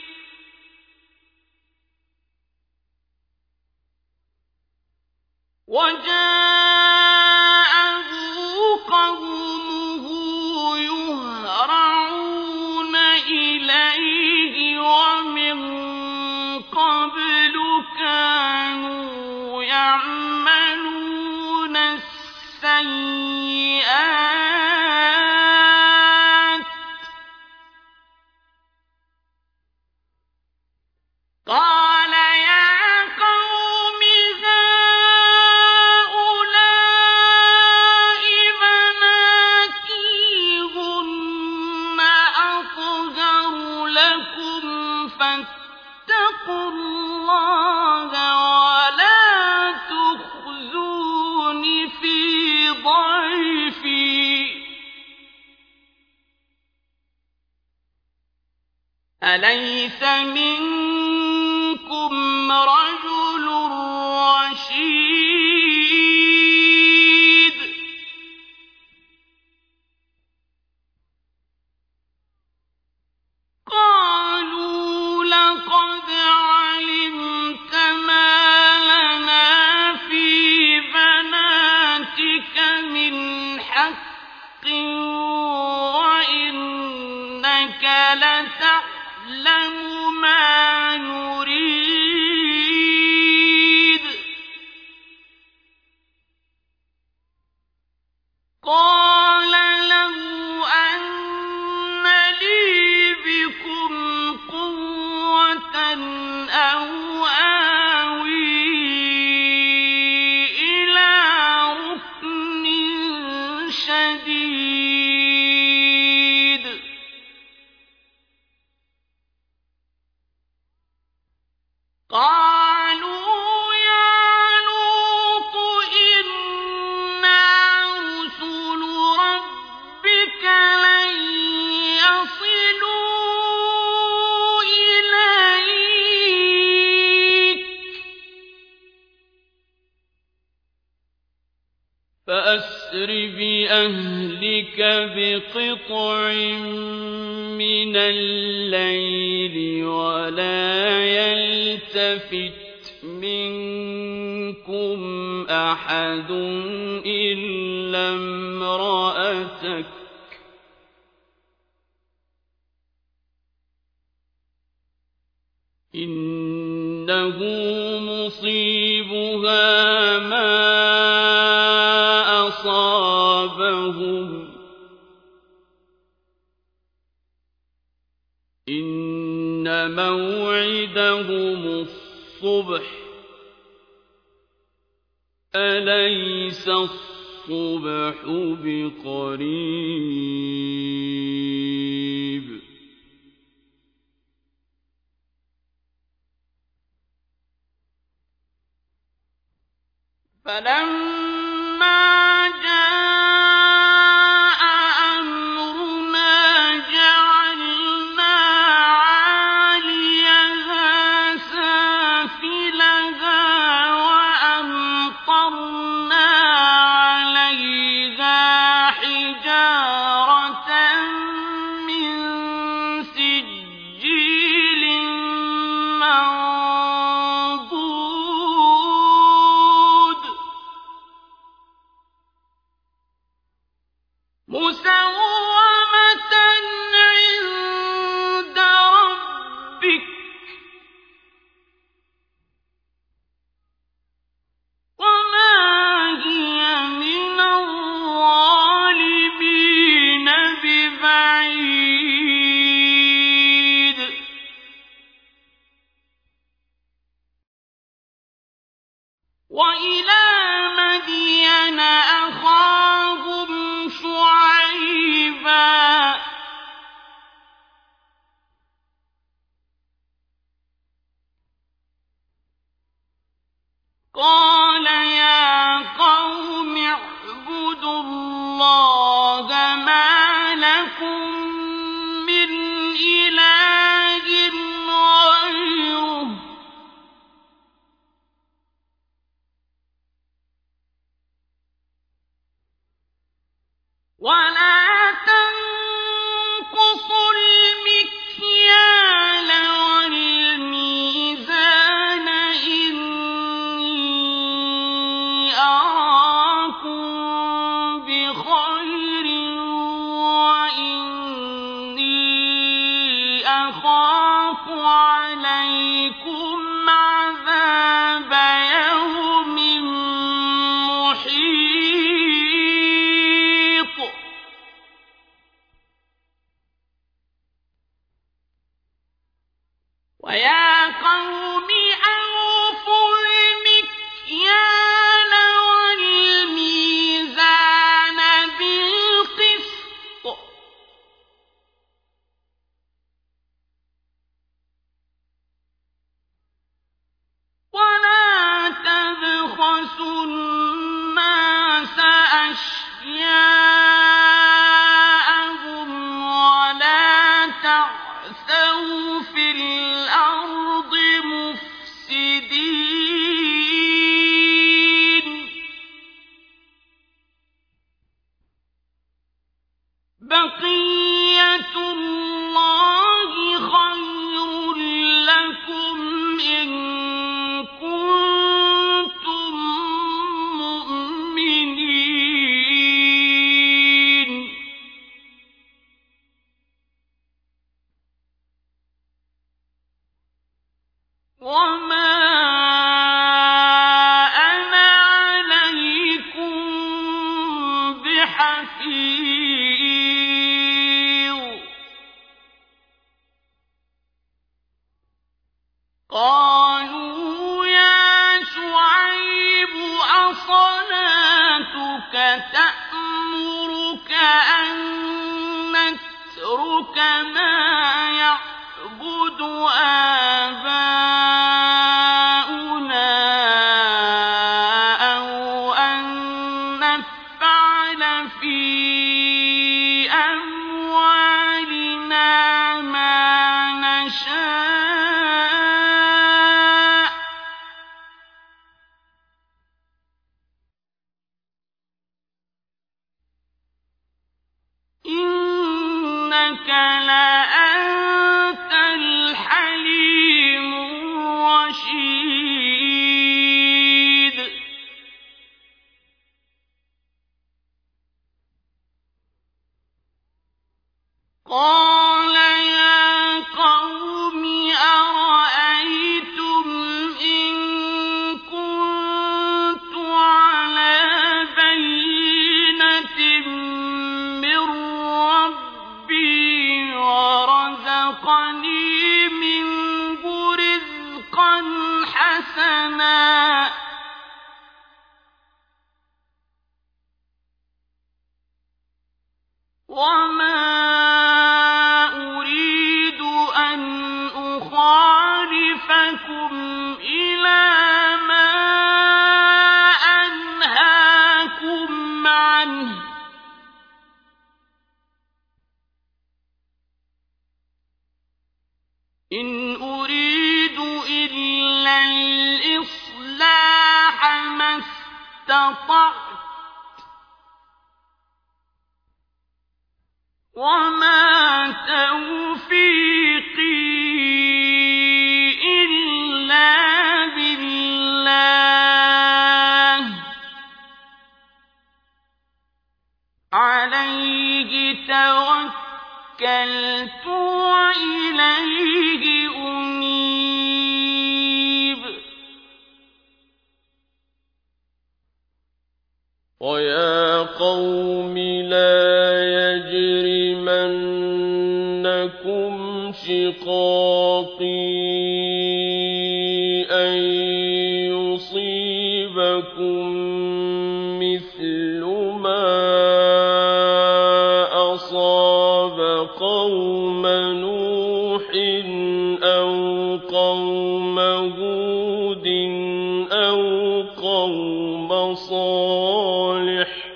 وجاءه قومه يهرعون إليه ومن قبل كانوا يعملون السيئات قال يا قوم هؤلاء بناتي هن أطهر لكم فاتقوا الله ولا تخزون في ضيفي أليس منكم رجل رشيد قالوا لقد علمت ما لنا في بناتك من حق وإنك لتعلم ما فأسر بأهلك بقطع من الليل ولا يلتفت منكم أحد إلا امرأتك إنه مصيبها ما أصابهم إن موعدهم الصبح أليس الصبح بقريب فلما جاء أمرنا جعلنا عاليها سافلها وأمطرنا عليها حجارة من سجيل منضود مسومة عند ربك وما هي من الظالمين ببعيد وإلى مدين أخاهم شعيبا قال يا قوم اعبدوا الله ما لكم من إله غيره ولا تنقصوا المكيال والميزان إني أراكم بخير وإني أخاف عليكم عذاب يوم محيط ويا قوم أوفوا المكيال والميزان بالقسط ولا تبخسوا الناس أشياءهم ولا تعثوا في الأرض مفسدين بقية الله خير لكم إن كنتم مؤمنين وما أنا عليكم بحفيظ قالوا يا شعيب أصلاتك تأمرك أن نترك ما يعبد آباؤنا أو أن نفعل في أموالنا ما نشاء إِنَّكَ لَأَنتَ الْحَلِيمُ الرَّشِيدُ قَالَ يَا قَوْمِ أَرَأَيْتُمْ إِن كُنتُ عَلَىٰ بَيِّنَةٍ مِّن رَّبِّي وَرَزَقَنِي مِنْهُ رِزْقًا حَسَنًا وَمَا أُرِيدُ أَنْ أُخَالِفَكُمْ إِلَىٰ مَا أَنْهَاكُمْ عَنْهُ ۚ إِنْ أُرِيدُ إِلَّا الْإِصْلَاحَ مَا اسْتَطَعْتُ ۚ وَمَا تَوْفِيقِي إِلَّا بِاللَّهِ ۚ عَلَيْهِ تَوَكَّلْتُ وَإِلَيْهِ أُنِيبُ وَيَا قَوْمِ لَا يَجْرِمَنَّكُمْ شِقَاقِي أَن يُصِيبَكُم مِّثْلُ مَا أَصَابَ قَوْمَ نُوحٍ أَوْ قَوْمَ هُودٍ أَوْ قَوْمَ صَالِحٍ ۚ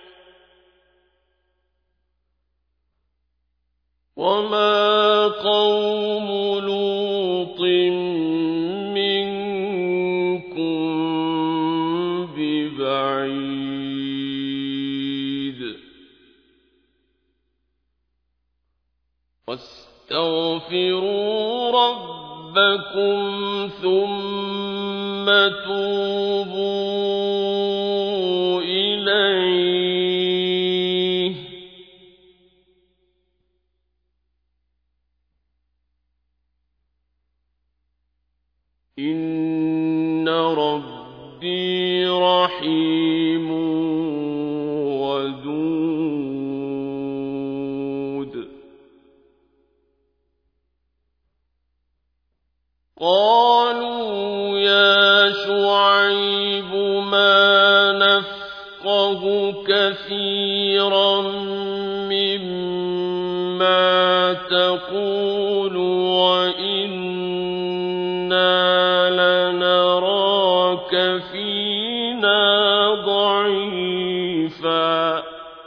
وَمَا قَوْمُ لُوطٍ مِّنكُم بِبَعِيدٍ وَاسْتَغْفِرُوا رَبَّكُمْ ثُمَّ تُوبُوا إِلَيْهِ إِنَّ رَبِّي رَحِيمٌ وَدُودٌ قَالُوا يَا شُعَيْبُ مَا نَفْقَهُ كَثِيرًا مِّمَّا تَقُولُ وَإِنَّا لَنَرَاكَ فِينَا ضَعِيفًا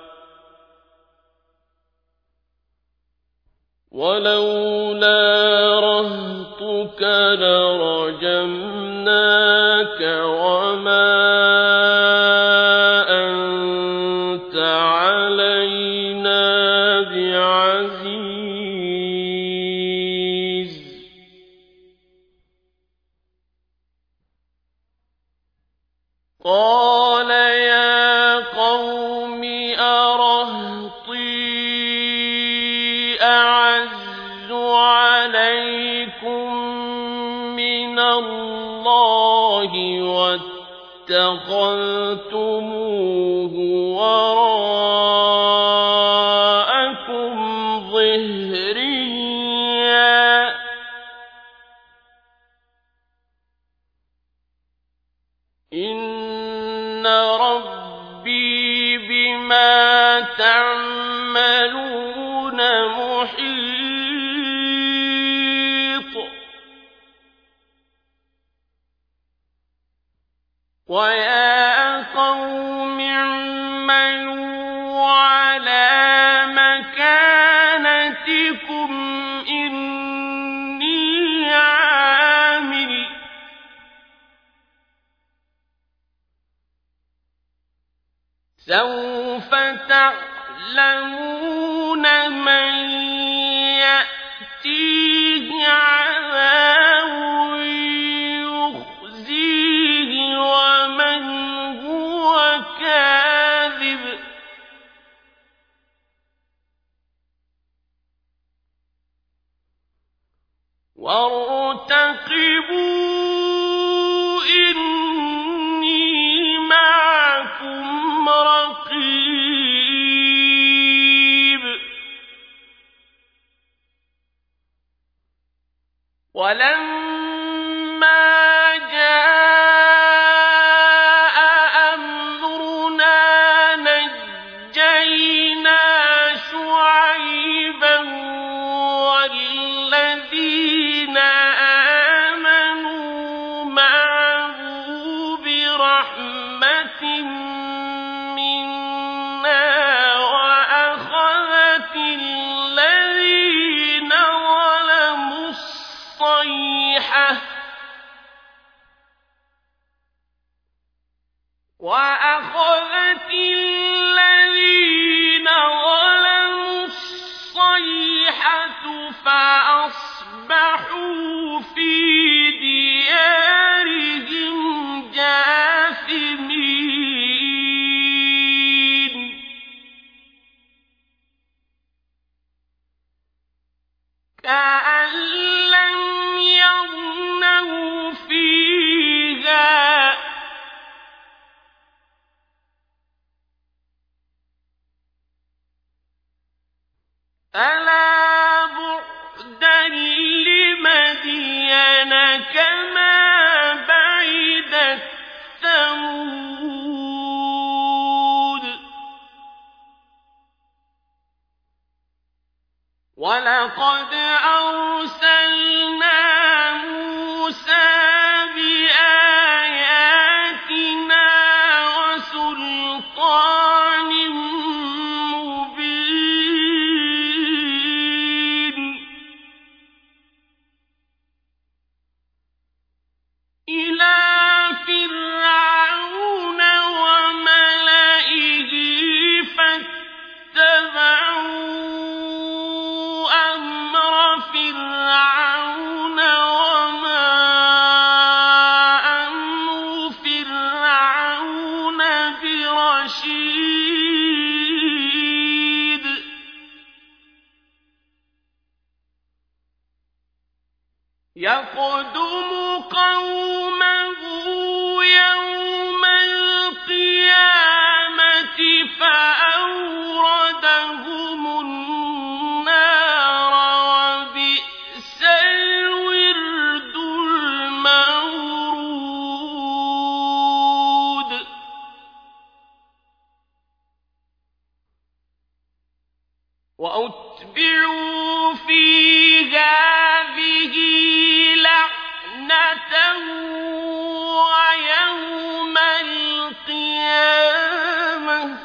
وَلَوْلَا رَهْطُكَ لَرَجَمْنَاكَ وَمَا أَنتَ عَلَيْنَا بِعَزِيزٍ قَالَ يَا قَوْمِ أَرَهْطِي أَعَزُّ عَلَيْكُم مِّنَ اللَّهِ وَاتَّخَذْتُمُوهُ وَرَاءَكُمْ ظِهْرِيًّا ۖ إِنَّ رَبِّي بِمَا تَعْمَلُونَ مُحِيطٌ وَيَا قَوْمِ اعْمَلُوا عَلَىٰ مَكَانَتِكُمْ إِنِّي عَامِلٌ ۖ سَوْفَ تَعْلَمُونَ مَن وارتقبوا إني معكم رقيب ولما جاء أمرنا نجينا شعيبا والذين آمنوا معه برحمة منا وأخذت الذين ظلموا الصيحة وأخذت الذين ظلموا الصيحة فأصبحوا في ديارهم جاثمين كأن لم يغنوا فيها ألا بعدا لمدين كما بعدت ثمود ولقد أرسلنا موسى بآياتنا وسلطان مبين إلى فرعون وملئه فاتبعوا أمر فرعون وما أمر فرعون برشيد يقدم قومه يوم القيامة فأوردهم النار وبئس الورد المورود وأتبعوا في هذه لعنة ويوم القيامة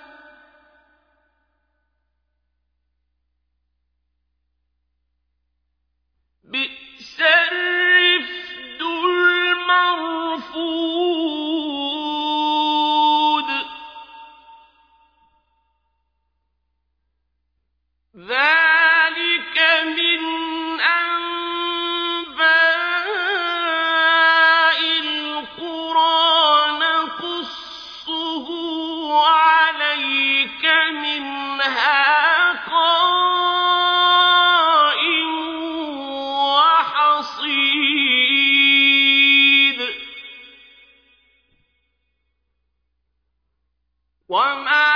بئس الرفد المرفود ذلك من أنباء القرى نقصه عليك منها قائم وحصيد وما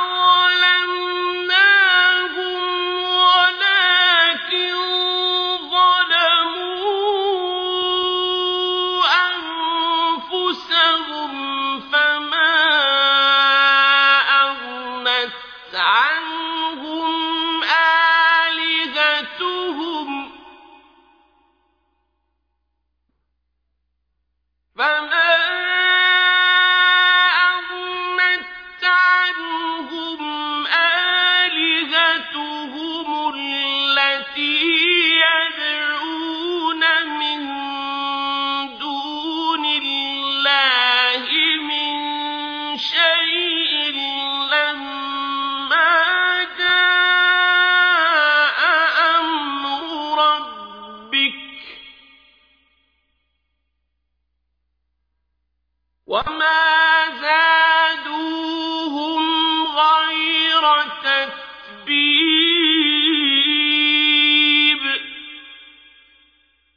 وما زادوهم غير تتبيب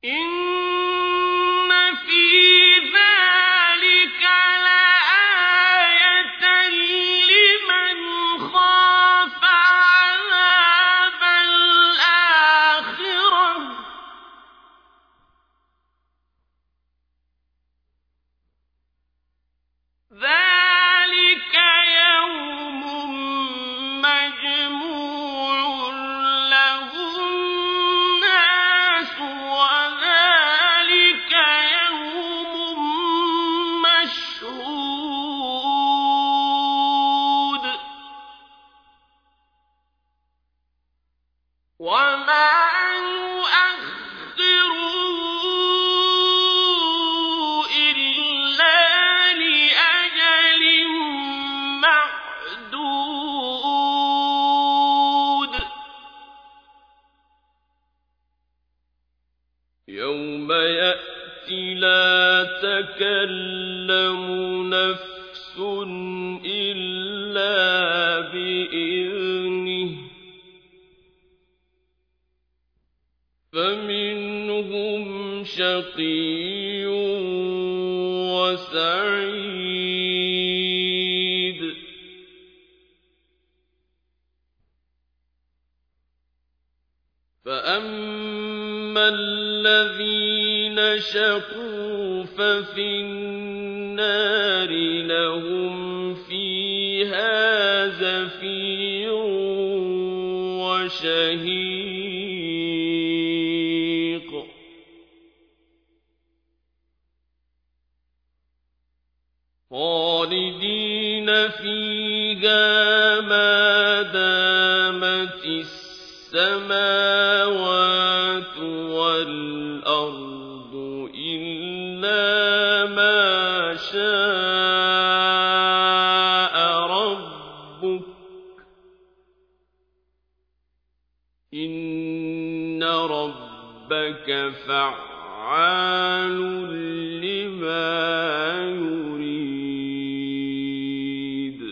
إن في ذلك لآية لمن خاف عذاب الآخرة ذلك يوم مجموع له الناس وذلك يوم مشهود وما نؤخره إلا لأجل معدود يوم يأتي لا تكلم نفس إلا بإذنه فمنهم شقي وسعيد فأما الذين شقوا ففي النار لهم فيها زفير وشهيق خالدين فيها ما دامت السماوات والأرض إلا ما شاء ربك إن ربك فعال لما يريد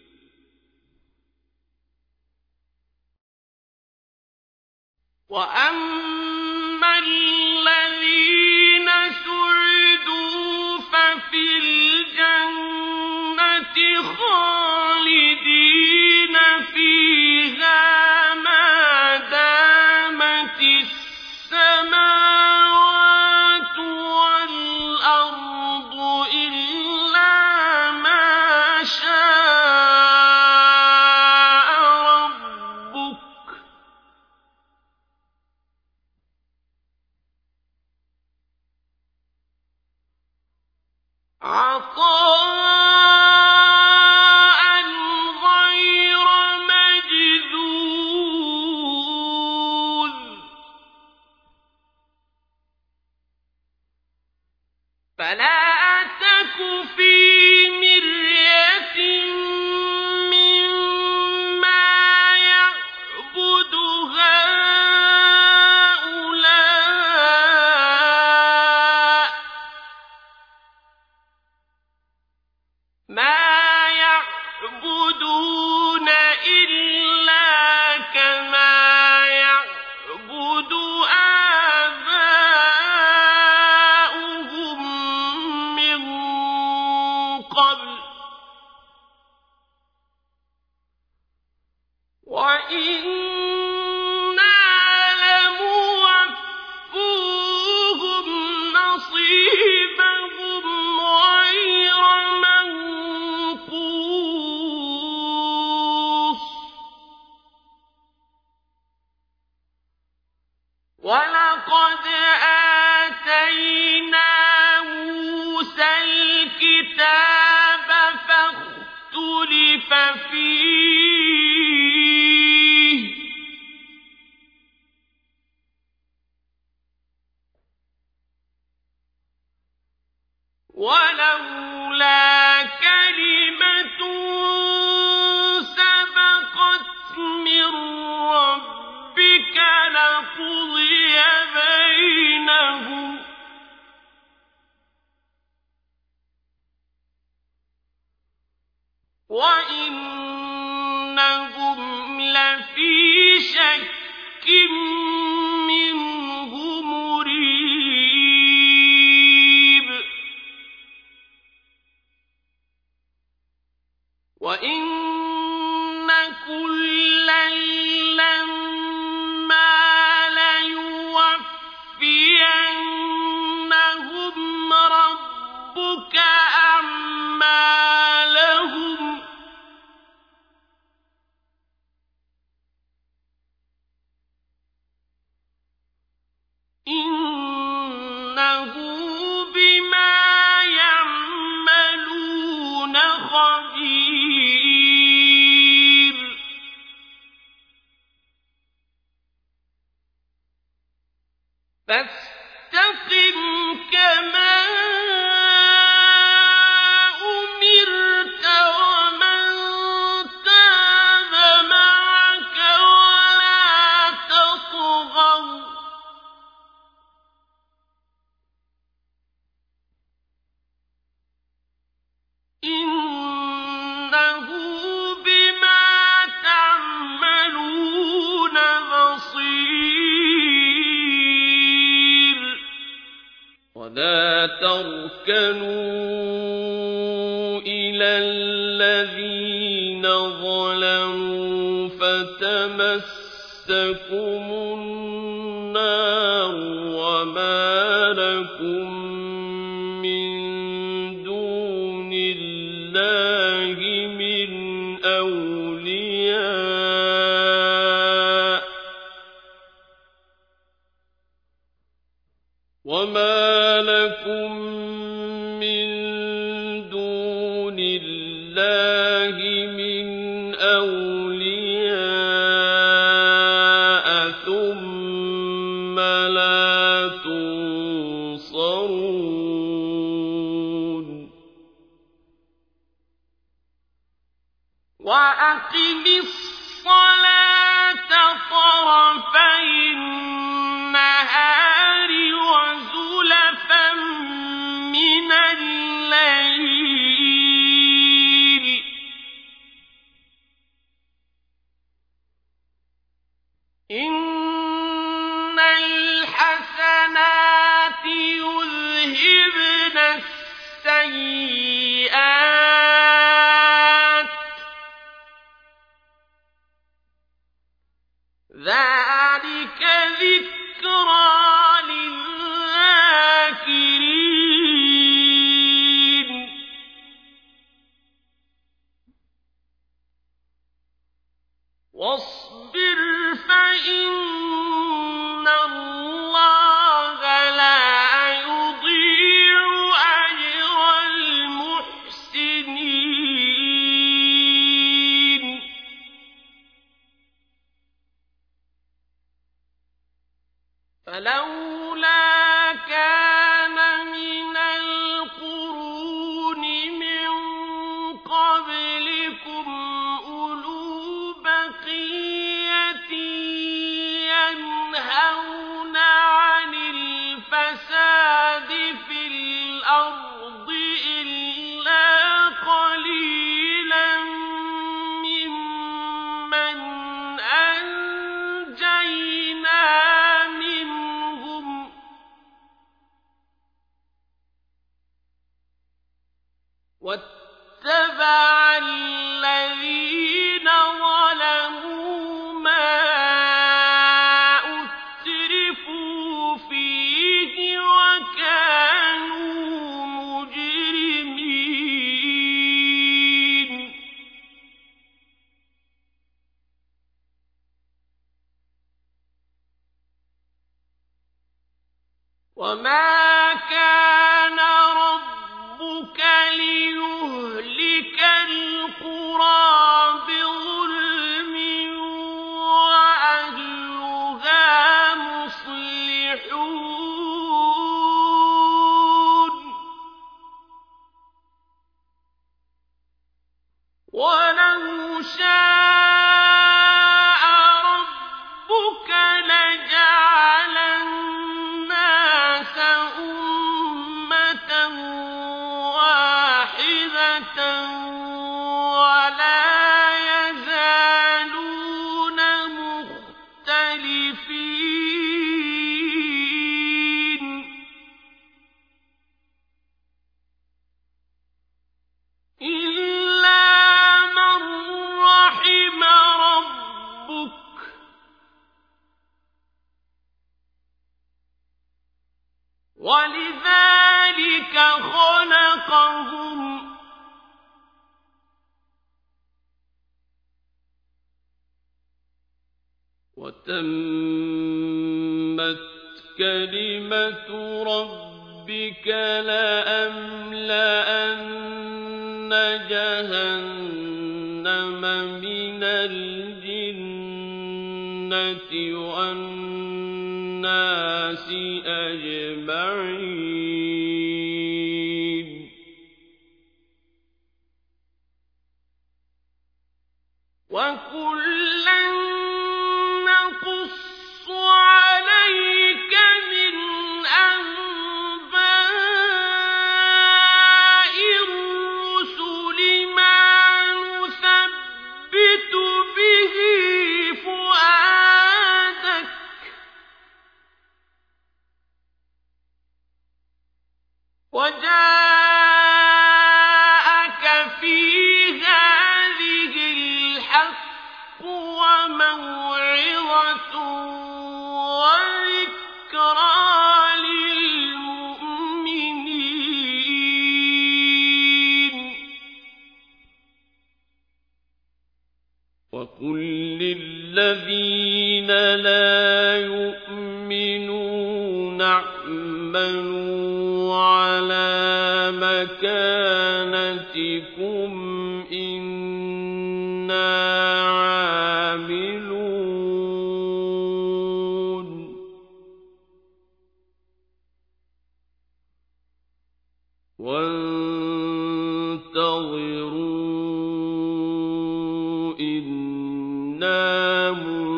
وأما الذين سعدوا ففي الجنة خالدين فيها ما دامت السماوات والأرض إلا ما شاء ربك عطاء غير مجذوذ فلا تك في مرية مما يعبد هؤلاء ما يعبدون إلا كما يعبد آباؤهم من قبل وإنا لموفوهم نصيبهم غير منقوص ولقد آتينا موسى الكتاب فاختلف فيه ولولا كلمة سبقت من ربك لقضي بينهم وإنهم لفي شك منه مريب فاستقم كما أمرت ومن تاب معك ولا تطغوا إنه بما تعملون بصير ولا تركنوا إلى الذين ظلموا فتمسكم النار وما لكم من دون الله من أولياء وما لكم من دون الله من أولياء ثم لا تنصرون وأقم الصلاة طرفي النهار وزلفا من الليل إن الحسنات يذهبن السيئات ذلك ذكرى للذاكرين واصبر فإن الله لا يضيع أجر المحسنين فلولا كان من القرون من قبلكم أولو بقية ينهون عن الفساد في الأرض إلا قليلا ممن أنجينا منهم واتبع الذين ظلموا ما أترفوا فيه وكانوا مجرمين وما كان ربك ليهلك القرى بظلم وأهلها مصلحون ولو شاء ربك لجعل الناس أمة واحدة ولا يزالون مختلفين إلا من رحم ربك ولذلك خلقهم وتمت كلمة ربك لأملأن جهنم من الجنة والناس النَّاسِ أَجْمَعِينَ وَكُلًّا نَّقُصُّ عَلَيْكَ مِنْ أَنبَاءِ الرُّسُلِ مَا نُثَبِّتُ بِهِ فُؤَادَكَ ۖ وَجَاءَكَ فِي هَٰذِهِ الْحَقُّ وَمَوْعِظَةٌ وَذِكْرَىٰ لِلْمُؤْمِنِينَ وَقُل لِّلَّذِينَ لَا يُؤْمِنُونَ اعْمَلُوا عَلَىٰ مَكَانَتِكُمْ إِنَّا عَامِلُونَ وَانتَظِرُوا إِنَّا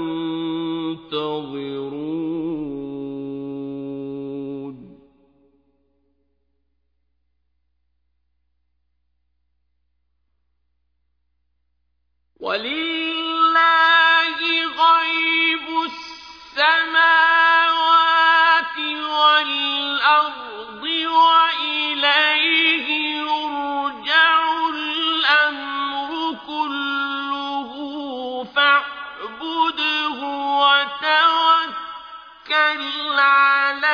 مُنتَظِرُونَ وَلِلَّهِ غَيْبُ السَّمَاوَاتِ وَالْأَرْضِ وَإِلَيْهِ يُرْجَعُ الْأَمْرُ كُلُّهُ فَاعْبُدْهُ وَتَوَكَّلْ عَلَيْهِ